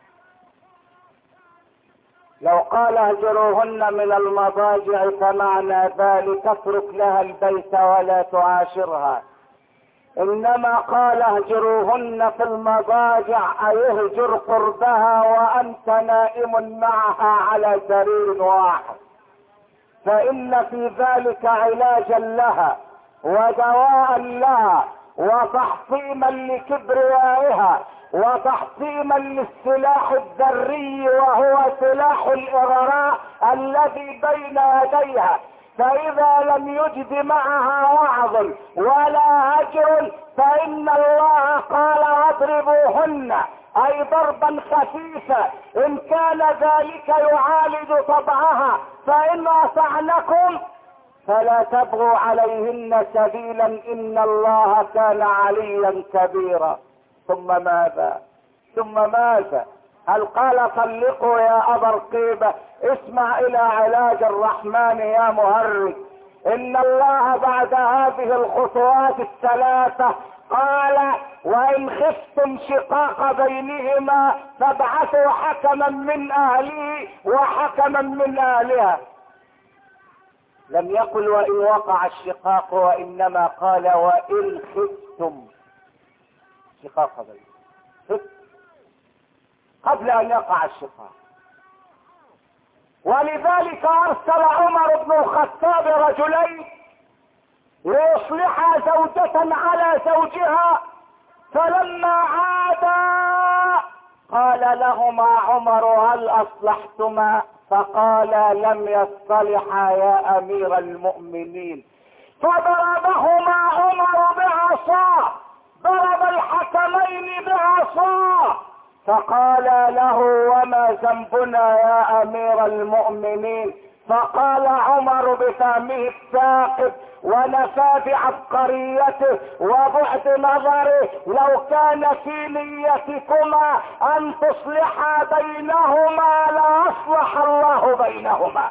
لو قال اهجروهن من المضاجع فمعنى ذلك اترك لها البيت ولا تعاشرها، انما قال اهجروهن في المضاجع اي اهجر قربها وانت نائم معها على سرير واحد، فان في ذلك علاجا لها ودواء لها وتحطيما لكبريائها وتحطيما للسلاح الذري وهو سلاح الاغراء الذي بين يديها. فاذا لم يجد معها وعظ ولا هجر فان الله قال واضربوهن اي ضربا خفيفا، ان كان ذلك يعالج طبعها فان اطعنكم فلا تبغوا عليهن سبيلا ان الله كان عليا كبيرا. ثم ماذا ثم ماذا هل قال طلقوا يا ابا رقيبة؟ اسمع الى علاج الرحمن يا مهرج. ان الله بعد هذه الخطوات الثلاثة قال وان خفتم شقاق بينهما فابعثوا حكما من اهله وحكما من اهلها. لم يقل وان وقع الشقاق، وانما قال وان خفتم شقاق بينهما قبل ان يقع الشقاق. ولذلك ارسل عمر بن الخطاب رجلين ليصلحا زوجة على زوجها، فلما عادا قال لهما عمر هل اصلحتما؟ فقال لم يصطلحا يا امير المؤمنين. فضربهما عمر بعصاه، ضرب الحكمين بعصاه، فقال له وما ذنبنا يا امير المؤمنين؟ فقال عمر بفهمه الثاقب ونفاذ عبقريته وبعد نظره لو كان في نيتكما ان تصلحا بينهما لاصلح الله بينهما.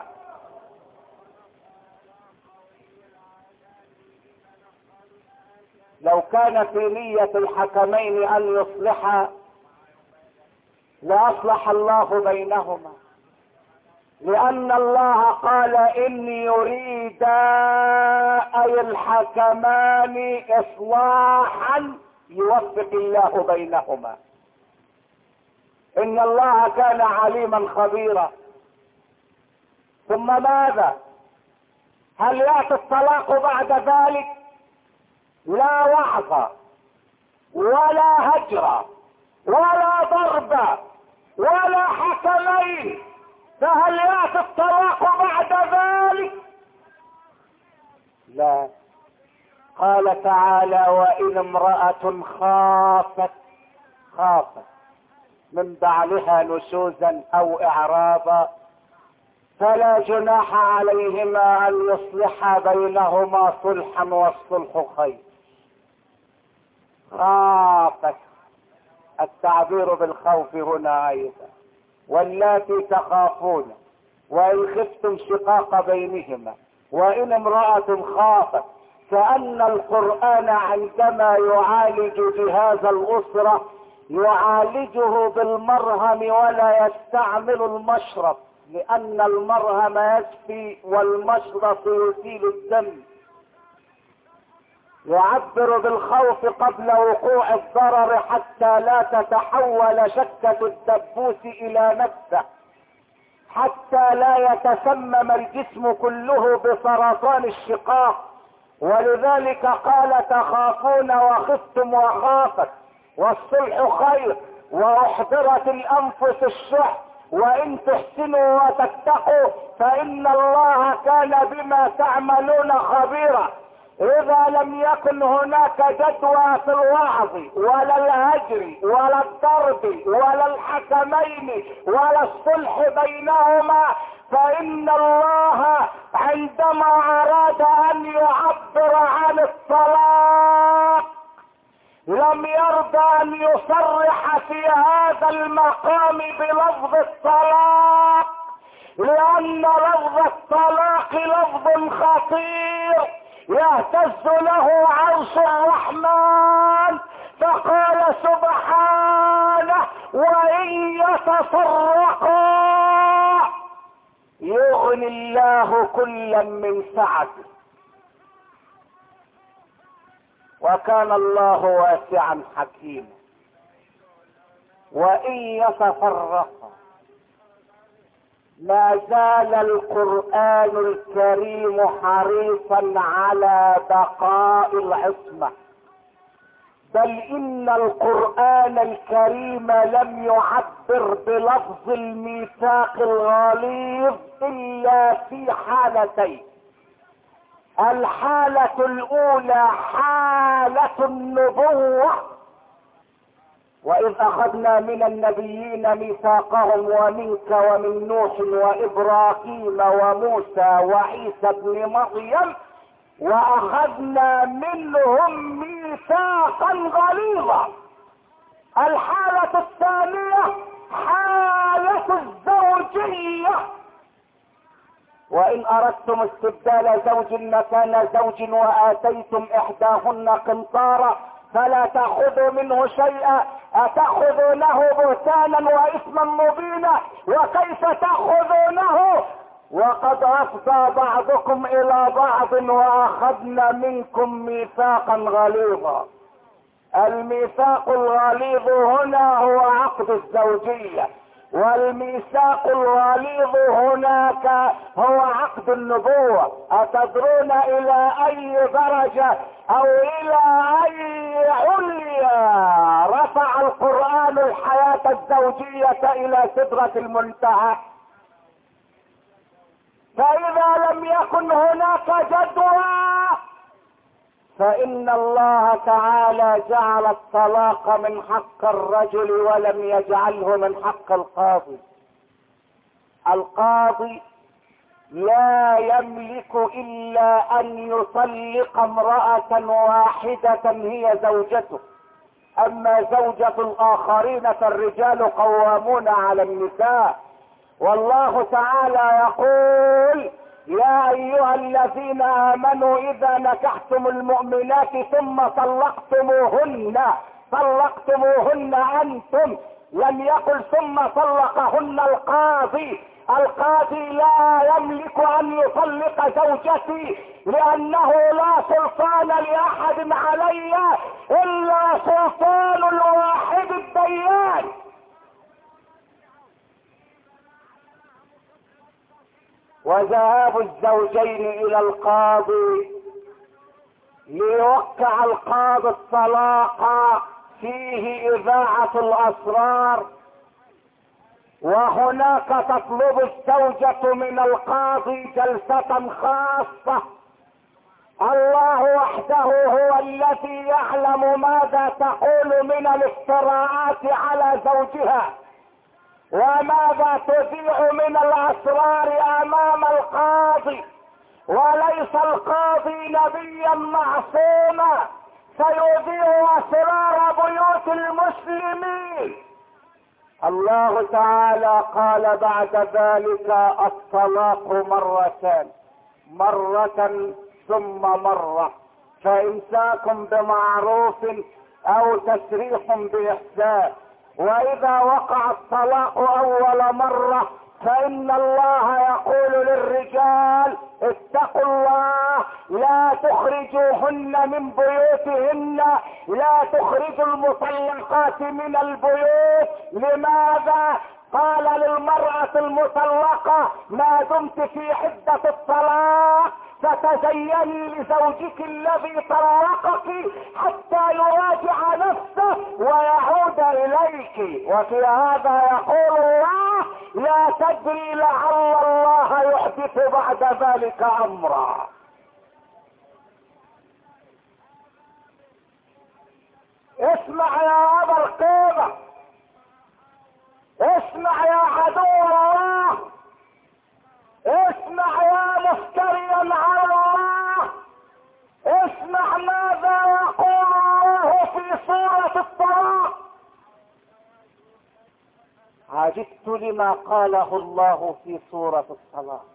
لو كان في نية الحكمين ان يصلحا لاصلح الله بينهما، لان الله قال ان يريدا اي الحكمان اصلاحا يوفق الله بينهما. ان الله كان عليما خبيرا. ثم ماذا؟ هل ياتي الطلاق بعد ذلك؟ لا وعظ ولا هجر ولا ضرب ولا حكمين، فهل ياتي الطلاق بعد ذلك؟ لا. قال تعالى وان امرأة خافت خافت من بعلها نشوزا او اعراضا فلا جناح عليهما ان يصلحا بينهما صلحا والصلح خير. خافت، التعبير بالخوف هنا ايضا. واللاتي تخافون وان خفتم شقاق بينهما وان امرأة خافت، كأن القرآن عندما يعالج جهاز الأسرة يعالجه بالمرهم ولا يستعمل المشرط، لأن المرهم يشفي والمشرط يزيل الدم. يعبر بالخوف قبل وقوع الضرر حتى لا تتحول شكة الدبوس إلى نفسه. حتى لا يتسمم الجسم كله بسرطان الشقاق. ولذلك قال تخافون وخفتم وخافت والصلح خير واحضرت الانفس الشح وان تحسنوا وتتقوا فان الله كان بما تعملون خبيرا. اذا لم يكن هناك جدوى في الوعظ ولا الهجر ولا الضرب ولا الحكمين ولا الصلح بينهما فان الله عندما اراد ان يعبر عن الطلاق لم يرضى ان يصرح في هذا المقام بلفظ الطلاق، لان لفظ الطلاق لفظ خطير يهتز له عرش الرحمن. فقال سبحانه وان يتصرقا يغني الله كلا من سعته، وكان الله واسعا حكيما. وان يتفرقا ما زال القرآن الكريم حريصا على بقاء العصمة، بل ان القرآن الكريم لم يعبر بلفظ الميثاق الغليظ الا في حالتين. الحالة الاولى حالة النبوة، واذ اخذنا من النبيين ميثاقهم ومنك ومن نوح وابراهيم وموسى وعيسى ابن مريم واخذنا منهم ميثاقا غليظا. الحالة الثانية حالة الزوجية، وان اردتم استبدال زوج مكان زوج واتيتم احداهن قنطارا فلا تأخذوا منه شيئا أتأخذونه بهتانا وإثما مبينا وكيف تأخذونه وقد أفضى بعضكم إلى بعض وأخذنا منكم ميثاقا غليظا. الميثاق الغليظ هنا هو عقد الزوجية، والميثاق الغليظ هناك هو عقد النبوة. أتدرون إلى أي درجة أو إلى أي عليا رفع القرآن الحياة الزوجية إلى سدرة المنتهى؟ فإذا لم يكن هناك جدوى فإن الله تعالى جعل الطلاق من حق الرجل ولم يجعله من حق القاضي. القاضي لا يملك إلا أن يطلق امرأة واحدة هي زوجته، أما زوجة الآخرين فالرجال قوامون على النساء. والله تعالى يقول يا ايها الذين امنوا اذا نكحتم المؤمنات ثم طلقتموهن طلقتموهن انتم، لم يقل ثم طلقهن القاضي. القاضي لا يملك ان يطلق زوجتي لانه لا سلطان لاحد علي الا سلطان الواحد الديان. وذهاب الزوجين الى القاضي ليوقع القاضي الطلاق فيه اذاعة الاسرار، وهناك تطلب الزوجة من القاضي جلسة خاصة. الله وحده هو الذي يعلم ماذا تقول من الافتراءات على زوجها وماذا تذيع من الاسرار امام القاضي، وليس القاضي نبيا معصوما سيذيع اسرار بيوت المسلمين. الله تعالى قال بعد ذلك الطلاق مرتان، مرة ثم مرة، فامساك بمعروف او تسريح باحسان. واذا وقع الطلاق اول مرة فان الله يقول للرجال اتقوا الله لا تخرجوهن من بيوتهن، لا تخرجوا المطلقات من البيوت. لماذا؟ قال للمرأة المطلقة ما دمت في حدة الطلاق فتزيني لزوجك الذي طلقك حتى يراجع نفسه ويعود اليك. وفي هذا يقول الله لا تدري لعل الله يحدث بعد ذلك امرا. اسمع يا ابا القيمة، اسمع يا عدو الله، اسمع يا مفتريا على الله، اسمع ماذا يقول الله في سورة الطلاق. عجبت لما قاله الله في سورة الطلاق.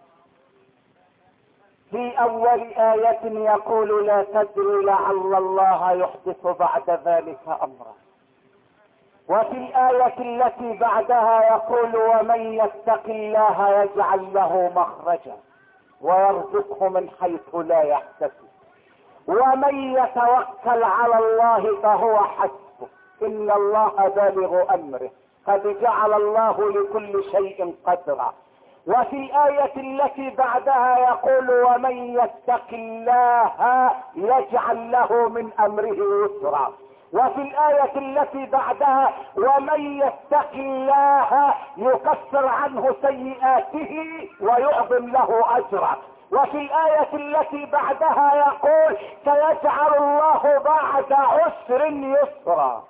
في اول آية يقول لا تدري لعل الله يحدث بعد ذلك امرا، وفي الآية التي بعدها يقول ومن يتق الله يجعل له مخرجا ويرزقه من حيث لا يحتسب ومن يتوكل على الله فهو حسبه ان الله بالغ امره قد جعل الله لكل شيء قدرا. وفي الآية التي بعدها يقول ومن يتق الله يجعل له من امره يسرا. وفي الآية التي بعدها ومن يتق الله يكفر عنه سيئاته ويعظم له اجرا. وفي الآية التي بعدها يقول سيجعل الله بعد عسر يسرا.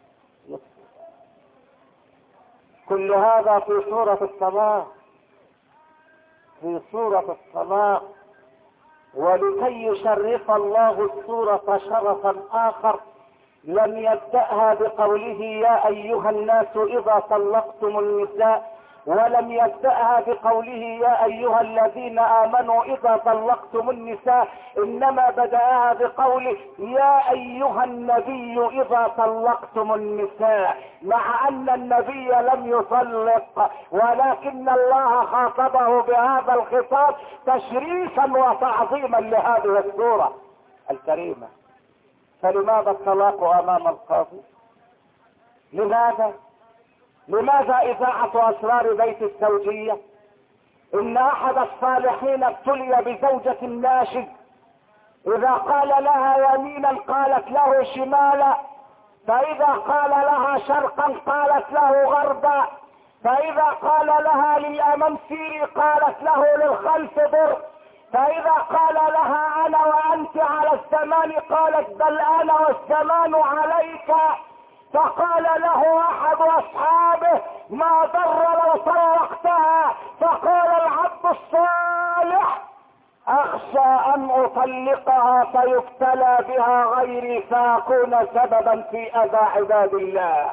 كل هذا في سورة الطلاق، في سورة الطلاق. ولكي يشرف الله السورة شرفا آخر لم يبدأها بقوله يا أيها الناس إذا طلقتم النساء، ولم يبدأها بقوله يا أيها الذين آمنوا إذا طلقتم النساء، إنما بدأها بقوله يا أيها النبي إذا طلقتم النساء، مع أن النبي لم يطلق ولكن الله خاطبه بهذا الخطاب تشريفا وتعظيما لهذه السورة الكريمة. فلماذا الطلاق امام القاضي؟ لماذا لماذا اذاعة اسرار بيت الزوجية؟ ان احد الصالحين ابتلي بزوجة ناشز، اذا قال لها يمينا قالت له شمالا، فاذا قال لها شرقا قالت له غربا، فاذا قال لها للامام سيري قالت له للخلف ضر، فاذا قال لها انا وانت على الزمان قالت بل انا والزمان عليك. فقال له احد اصحابه ما ضر لو طلقتها، فقال العبد الصالح اخشى ان اطلقها فيبتلى بها غيري فاكون سببا في اذى عباد الله.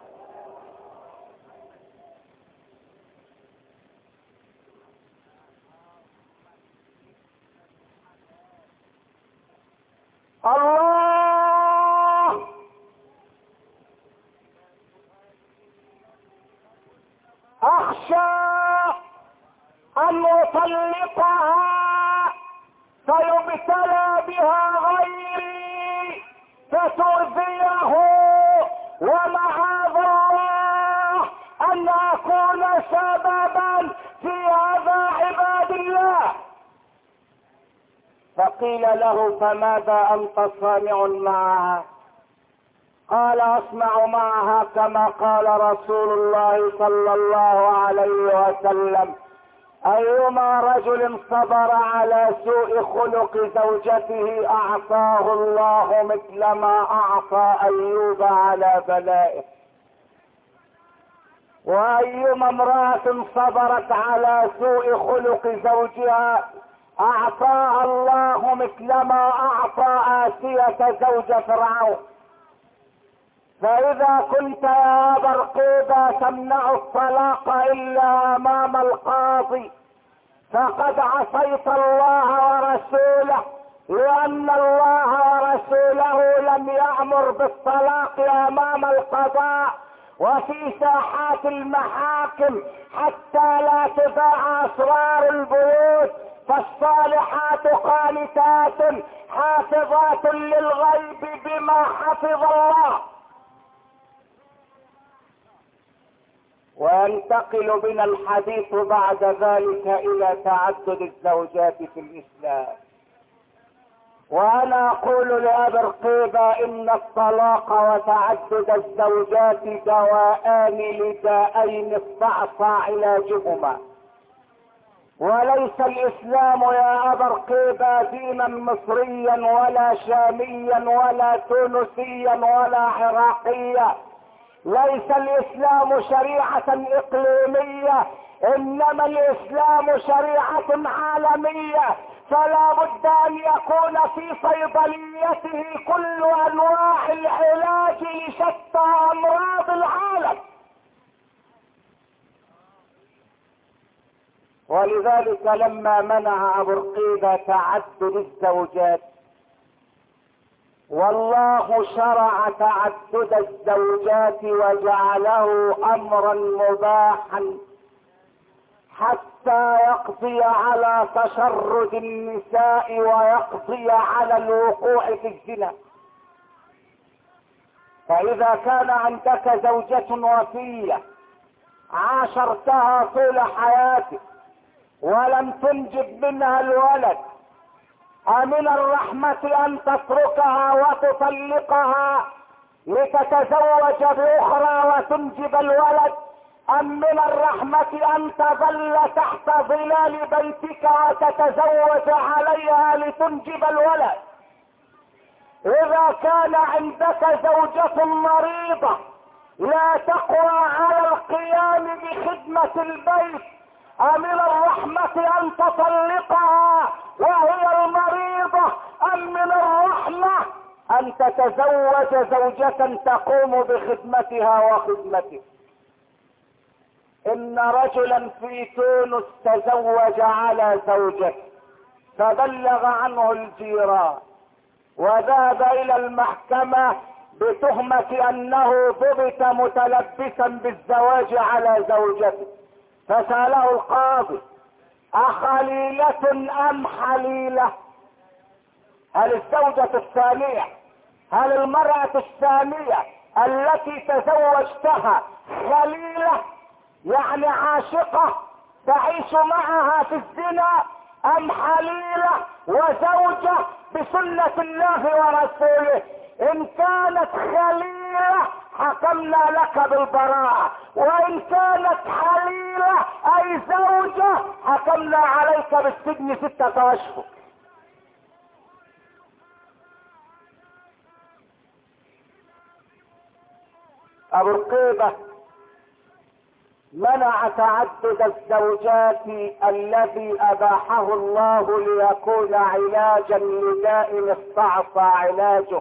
الله اخشى ان اطلقها فيبتلى بها غيري فتؤذيه، ومعاذ الله ان اكون سببا في اذى عباد الله. فقيل له فماذا انت صانع معها؟ قال اصنع معها كما قال رسول الله صلى الله عليه وسلم ايما رجل صبر على سوء خلق زوجته اعطاه الله مثل ما اعطى ايوب على بلائه، وايما امرأة صبرت على سوء خلق زوجها اعطاها الله مثل ما اعطى آسية زوج فرعون. فاذا كنت يا ابا القيبة تمنع الطلاق الا امام القاضي فقد عصيت الله ورسوله، لان الله ورسوله لم يأمر بالطلاق امام القضاء وفي ساحات المحاكم حتى لا تذاع اسرار البيوت. فالصالحات قانتات حافظات للغيب بما حفظ الله. وينتقل بنا الحديث بعد ذلك الى تعدد الزوجات في الاسلام. وانا اقول لابي رقيبة ان الطلاق وتعدد الزوجات دواءان لداءين استعصى علاجهما، وليس الاسلام يا ابا رقيبة دينا مصريا ولا شاميا ولا تونسيا ولا عراقيا، ليس الاسلام شريعة اقليمية، انما الاسلام شريعة عالمية، فلا بد ان يكون في صيدليته كل انواع العلاج لشتى امراض العالم. ولذلك لما منع ابو رقيبة تعدد الزوجات، والله شرع تعدد الزوجات وجعله امرا مباحا حتى يقضي على تشرد النساء ويقضي على الوقوع في الزنا. فاذا كان عندك زوجة وفية عاشرتها طول حياتك ولم تنجب منها الولد، أمن الرحمة أن تتركها وتطلقها لتتزوج بأخرى وتنجب الولد، أم من الرحمة أن تظل تحت ظلال بيتك وتتزوج عليها لتنجب الولد؟ إذا كان عندك زوجة مريضة لا تقوى على القيام بخدمة البيت، أمن الرحمة أن تطلقها وهي المريضة، أم من الرحمة أن تتزوج زوجة تقوم بخدمتها وخدمته؟ إن رجلا في تونس تزوج على زوجته فبلغ عنه الجيران وذهب إلى المحكمة بتهمة أنه ضبط متلبسا بالزواج على زوجته. فسأله القاضي: أخليلة أم حليلة؟ هل الزوجة الثانية، هل المرأة الثانية التي تزوجتها خليلة يعني عاشقة تعيش معها في الزنا، أم حليلة وزوجة بسنة الله ورسوله؟ إن كانت خليلة حكمنا لك بالبراءة، وإن كانت حليلة أي زوجة حكمنا عليك بالسجن ستة أشهر. أبو رقيبة منع تعدد الزوجات الذي أباحه الله ليكون علاجا لداء استعصى علاجه،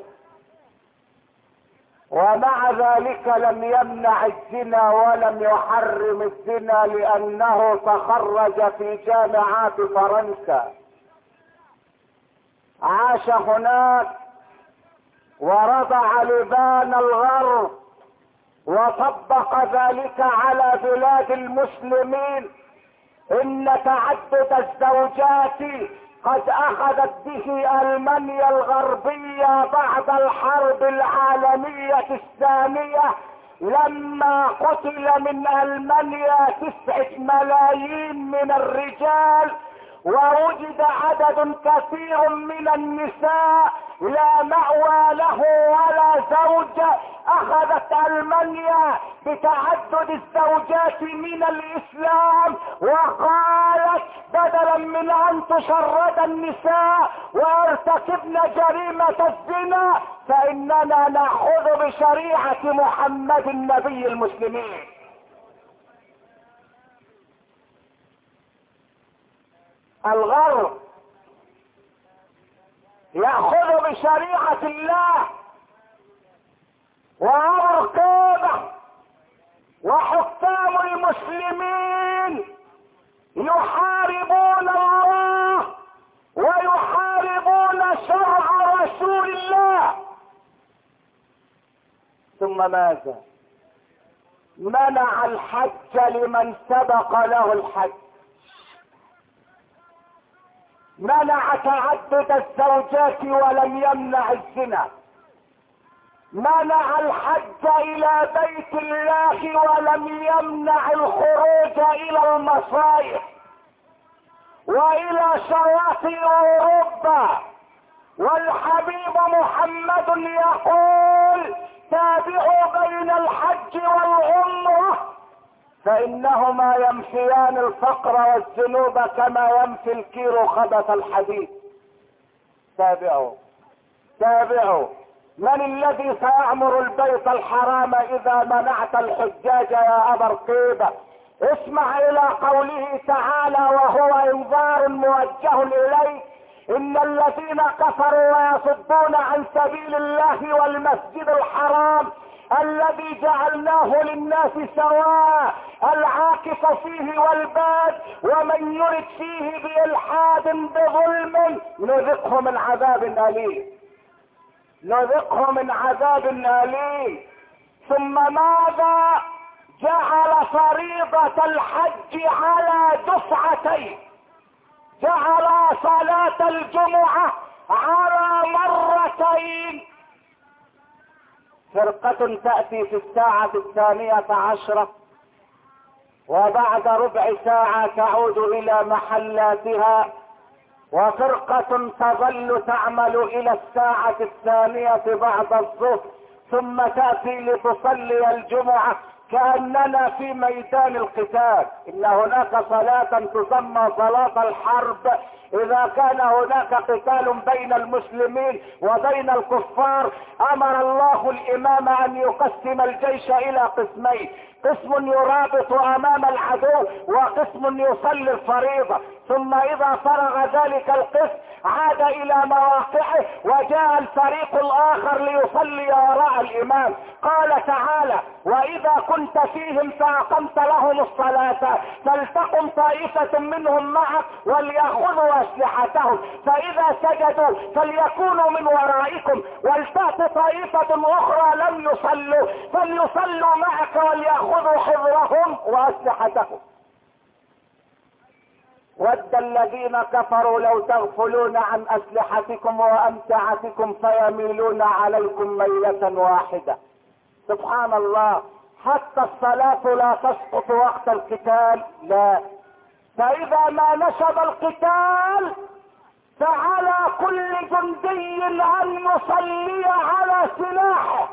ومع ذلك لم يمنع الزنا ولم يحرم الزنا لأنه تخرج في جامعات فرنسا، عاش هناك ورضع لبان الغرب وطبق ذلك على بلاد المسلمين. إن تعدد الزوجات قد أخذت به ألمانيا الغربية بعد الحرب العالمية الثانية، لما قتل من ألمانيا تسعة ملايين من الرجال ووجد عدد كثير من النساء لا مأوى له ولا زوج. أخذت ألمانيا بتعدد الزوجات من الإسلام وقالت: بدلا من أن تشرد النساء ويرتكبن جريمة الزنا فإننا نأخذ بشريعة محمد النبي المسلمين. الغرب يأخذ بشريعة الله، وأبو رقيبة وحكام المسلمين يحاربون الله ويحاربون شرع رسول الله. ثم ماذا؟ منع الحج لمن سبق له الحج، منع تعدد الزوجات ولم يمنع الزنا، منع الحج الى بيت الله ولم يمنع الخروج الى المصايف والى شواطئ اوروبا. والحبيب محمد يقول تابعوا بين الحج والعمرة فانهما ينفيان الفقر والذنوب كما ينفي الكير خبث الحديد. تابعوا تابعوا. من الذي سيعمر البيت الحرام اذا منعت الحجاج يا ابا رقيبة؟ اسمع الى قوله تعالى وهو انذار موجه اليك: ان الذين كفروا ويصدون عن سبيل الله والمسجد الحرام الذي جعلناه للناس سواء العاكف فيه والباد ومن يرد فيه بإلحاد بظلم نذقه من عذاب أليم نذقه من عذاب أليم. ثم ماذا؟ جعل فريضة الحج على دفعتين، جعل صلاة الجمعة على مرتين. فرقة تأتي في الساعة الثانية عشرة وبعد ربع ساعة تعود إلى محلاتها، وفرقة تظل تعمل إلى الساعة الثانية بعد الظهر ثم تأتي لتصلي الجمعة كأننا في ميدان القتال. إن هناك صلاة تسمى صلاة الحرب إذا كان هناك قتال بين المسلمين وبين الكفار. أمر الله الإمام أن يقسم الجيش إلى قسمين: قسم يرابط أمام العدو وقسم يصلي الفريضة. ثم إذا فرغ ذلك القسم عاد إلى مواقعه وجاء الفريق الآخر ليصلي وراء الإمام. قال تعالى: وإذا كنت فيهم فأقمت لهم الصلاة فلتقم طائفة منهم معك وليأخذوا أسلحتهم فإذا سجدوا فليكونوا من ورائكم ولتأت طائفة أخرى لم يصلوا فليصلوا معك وليأخذوا حذرهم وأسلحتهم. ود الذين كفروا لو تغفلون عن أسلحتكم وأمتعتكم فيميلون عليكم ميلة واحدة. سبحان الله، حتى الصلاة لا تسقط وقت القتال، لا. فإذا ما نشب القتال فعلى كل جندي أن يصلي على سلاحه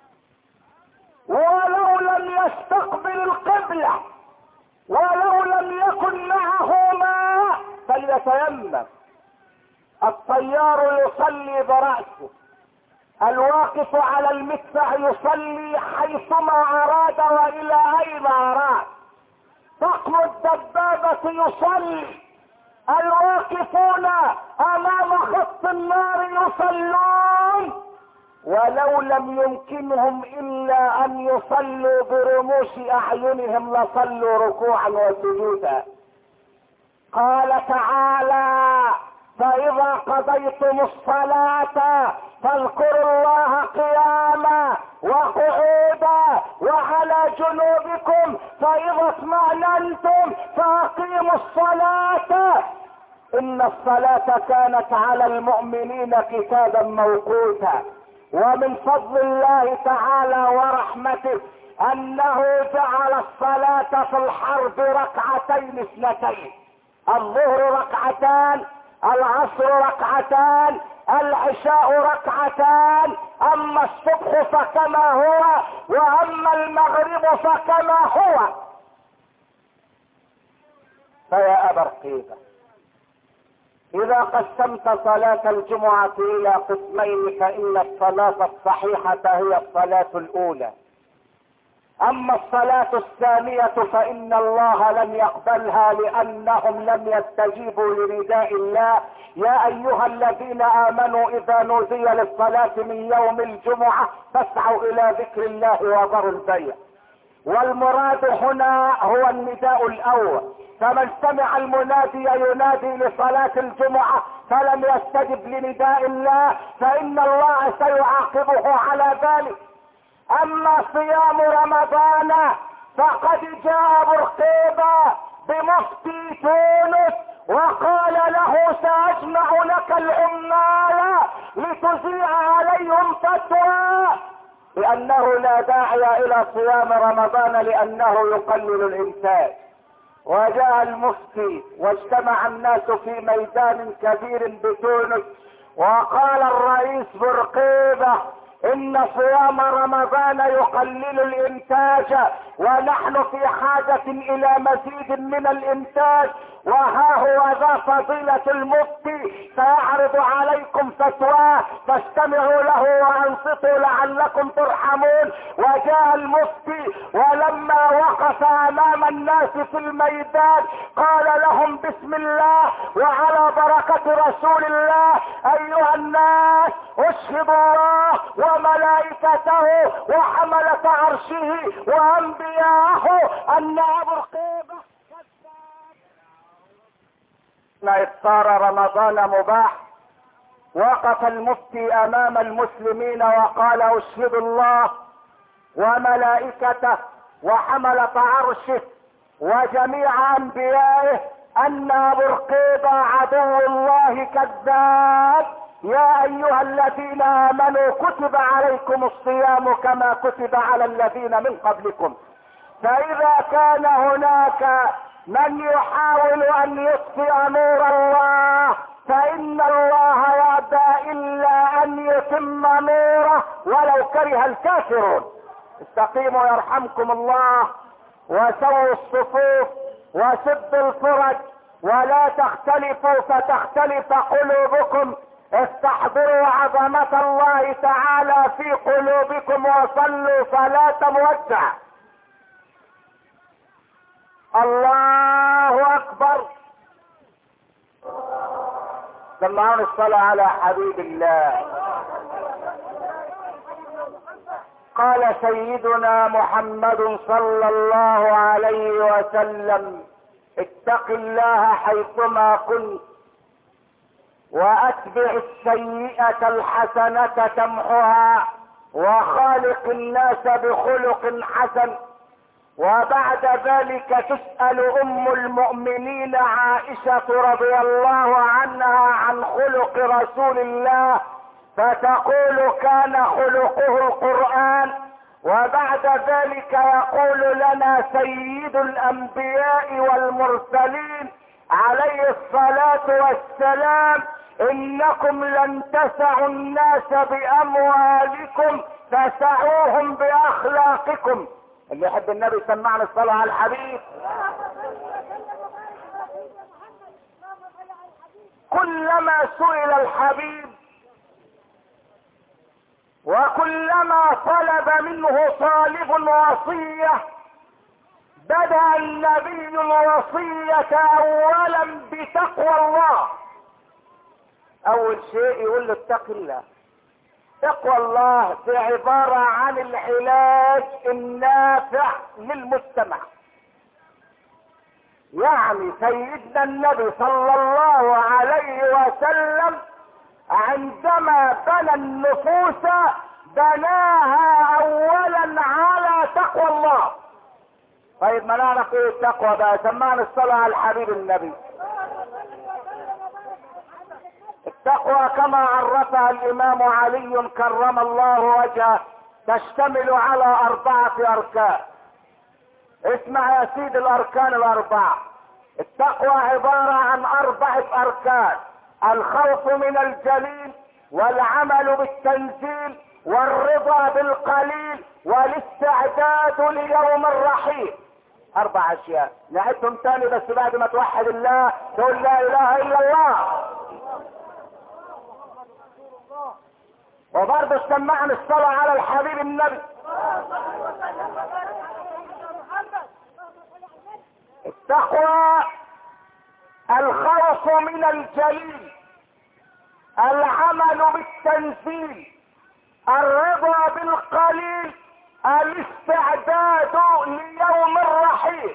ولو لم يستقبل القبلة ولو لم يكن معه ماء فليتيمم. الطيار يصلي برأسه، الواقف على المدفع يصلي حيثما أراد وإلى أين أراد، طقم الدبابة يصلي، الواقفون أمام خط النار يصلون، ولو لم يمكنهم إلا أن يصلوا برموش أعينهم لصلوا ركوعا وسجودا. قال تعالى: فإذا قضيتم الصلاة فاذكروا الله قياما وقعودا وعلى جنوبكم فإذا اطمأننتم فأقيموا الصلاة إن الصلاة كانت على المؤمنين كتابا موقوتا. ومن فضل الله تعالى ورحمته أنه جعل الصلاة في الحرب ركعتين اثنتين: الظهر ركعتان، العصر ركعتان، العشاء ركعتان، اما الصبح فكما هو واما المغرب فكما هو. فيا ابا رقيبة، اذا قسمت صلاة الجمعة الى قسمين فان الصلاة الصحيحة هي الصلاة الاولى، اما الصلاة الثانية فان الله لم يقبلها لانهم لم يستجيبوا لنداء الله: يا ايها الذين امنوا اذا نودي للصلاة من يوم الجمعة فاسعوا الى ذكر الله وذروا البيع. والمراد هنا هو النداء الاول، فمن سمع المنادي ينادي لصلاة الجمعة فلم يستجب لنداء الله فان الله سيعاقبه على ذلك. اما صيام رمضان فقد جاء ابو رقيبة بمفتي تونس وقال له: ساجمع لك العمال لتذيع عليهم فتوى بأنه لا داعي إلى صيام رمضان لأنه يقلل الإنتاج. وجاء المفتي واجتمع الناس في ميدان كبير بتونس، وقال الرئيس بورقيبة إن صيام رمضان يقلل الإنتاج، ونحن في حاجة إلى مزيد من الإنتاج، وها هو ذا فضيلة المفتي سيعرض عليكم فتواه فاستمعوا له وانصتوا لعلكم ترحمون. وجاء المفتي ولما وقف امام الناس في الميدان قال لهم بسم الله وعلى بركة رسول الله ايها الناس اشهد الله وملائكته وحملة عرشه وانبياءه ان ابو القيبة ما افطار رمضان مباح. وقف المفتي امام المسلمين وقال اشهد الله وملائكته وحملة عرشه وجميع انبيائه ان ابو القيبة عدو الله كذاب. يا ايها الذين امنوا كتب عليكم الصيام كما كتب على الذين من قبلكم. فاذا كان هناك من يحاول ان يطفئ نور الله فان الله يأبى الا ان يتم نوره ولو كره الكافرون. استقيموا يرحمكم الله وسووا الصفوف وسدوا الفرج ولا تختلفوا فتختلف قلوبكم. استحضروا عظمة الله تعالى في قلوبكم وصلوا صلاة موسعة. الله اكبر. سمعون الصلاة على حبيب الله. قال سيدنا محمد صلى الله عليه وسلم اتق الله حيثما كنت واتبع السيئة الحسنة تمحها وخالق الناس بخلق حسن. وبعد ذلك تسأل ام المؤمنين عائشة رضي الله عنها عن خلق رسول الله فتقول كان خلقه القرآن. وبعد ذلك يقول لنا سيد الانبياء والمرسلين عليه الصلاة والسلام انكم لن تسعوا الناس باموالكم فسعوهم باخلاقكم. اللي يحب النبي سمعنا الصلاة على الحبيب. كلما سئل الحبيب وكلما طلب منه طالب وصية بدأ النبي الوصية اولا بتقوى الله. اول شيء يقول له اتق الله. تقوى الله دي عبارة عن العلاج النافع للمجتمع. يعني سيدنا النبي صلى الله عليه وسلم عندما بنى النفوس بناها اولا على تقوى الله. طيب ما نعرف ايه التقوى بقى؟ سمعنا الصلاة على الحبيب النبي. التقوى كما عرفها الامام علي كرم الله وجهه تشتمل على اربعة اركان. اسمع يا سيدي الاركان الاربعة. التقوى عبارة عن اربعة اركان: الخوف من الجليل والعمل بالتنزيل والرضا بالقليل والاستعداد ليوم الرحيل. اربع اشياء نعدهم تاني بس بعد ما توحد الله تقول لا اله الا الله. وبرضه سمعنا الصلاة على الحبيب النبي. التقوى الخوف من الجليل، العمل بالتنزيل، الرضا بالقليل، الاستعداد ليوم الرحيل.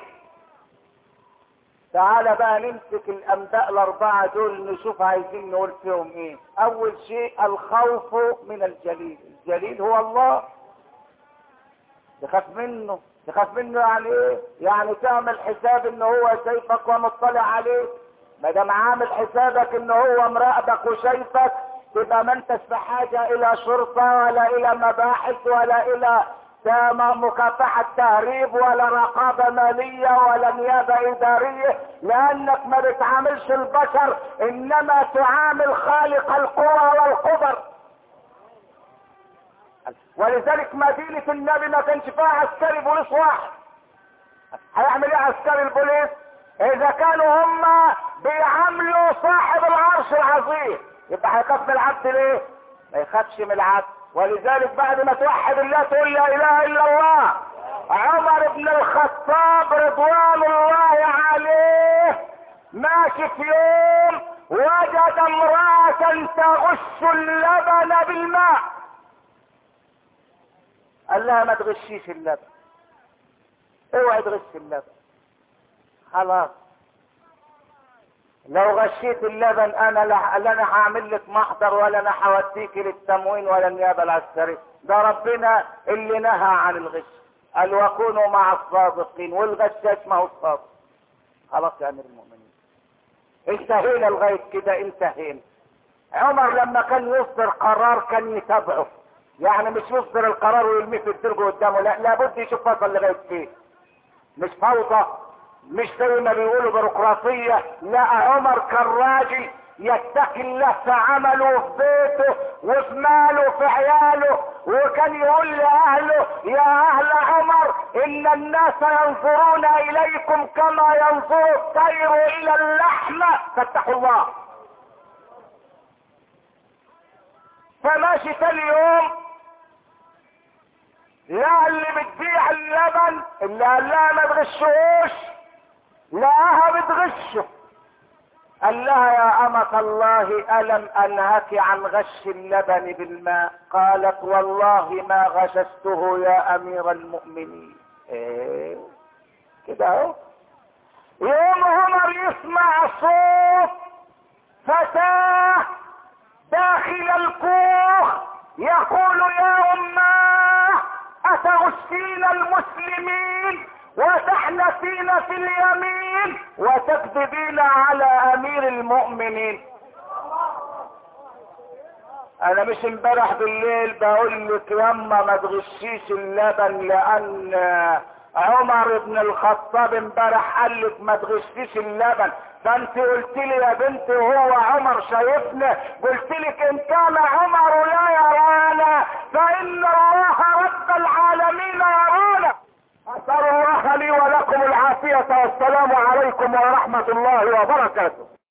تعال بقى نمسك الانباء الاربعة دول نشوف عايزين نقول فيهم ايه. اول شيء الخوف من الجليل. الجليل هو الله. تخاف منه. تخاف منه يعني ايه؟ يعني تعمل حساب ان هو شايفك ومطلع عليك. ما دام عامل حسابك ان هو مراقبك وشايفك تبقى ما انتش بحاجة الى شرطة ولا الى مباحث ولا الى مكافحة تهريب ولا رقابة مالية ولا نيابة ادارية، لانك ما بتعاملش البشر انما تعامل خالق القوى والقدر. ولذلك مدينة النبي ما كانش فيها عسكري بوليس واحد. هيعمل ايه عسكري البوليس اذا كانوا هم بيعاملوا صاحب العرش العظيم؟ يبقى هيخاف من العبد ليه؟ ما يخافش من العبد. ولذلك بعد ما توحد الله تقول لا اله الا الله. عمر بن الخطاب رضوان الله عليه ماشي في يوم وجد امرأة تغش اللبن بالماء. قال لها ما تغشيش اللبن، اوعي تغش اللبن، خلاص لو غشيت اللبن انا لا انا هعمل لك محضر ولا انا هوديك للتموين ولا النيابه العسكريه. ده ربنا اللي نهى عن الغش، قال وكونوا مع الصادقين، والغشاش ما هو الصادق. خلاص يا امير المؤمنين انتهينا لغايه كده، انتهينا. عمر لما كان يصدر قرار كان يتابعه، يعني مش يصدر القرار ويرميه في الدرج قدامه، لا لابد يشوف وصل لغايه فين. مش فوضى، مش زي ما بيقولوا بيروقراطيه، لا عمر كان راجل يتقي الله في عمله وفي بيته وفي ماله وفي عياله، وكان يقول لاهله يا اهل عمر ان الناس ينظرون اليكم كما ينظر الطير الى اللحمه فاتقوا الله. فماشي تاني يوم لا اللي بتبيع اللبن اللي قال لها ما تغشوش لقاها بتغشه. قال لها يا أمة الله ألم أنهك عن غش اللبن بالماء؟ قالت والله ما غششته يا أمير المؤمنين. ايه كده اهو. يوم عمر يسمع صوت فتاة داخل الكوخ يقول يا أماه أتغشين المسلمين وتحنثين في اليمين وتكذبين على امير المؤمنين. انا مش امبارح بالليل بقول لك ياما ما تغشيش اللبن لان عمر بن الخطاب امبارح قال لك ما تغشيش اللبن، فانت قلت لي يا بنتي هو عمر شايفنا؟ قلت لك ان كان عمر لا يرانا فان الله رب العالمين يرانا. أسأل الله لي ولكم العافية والسلام عليكم ورحمة الله وبركاته.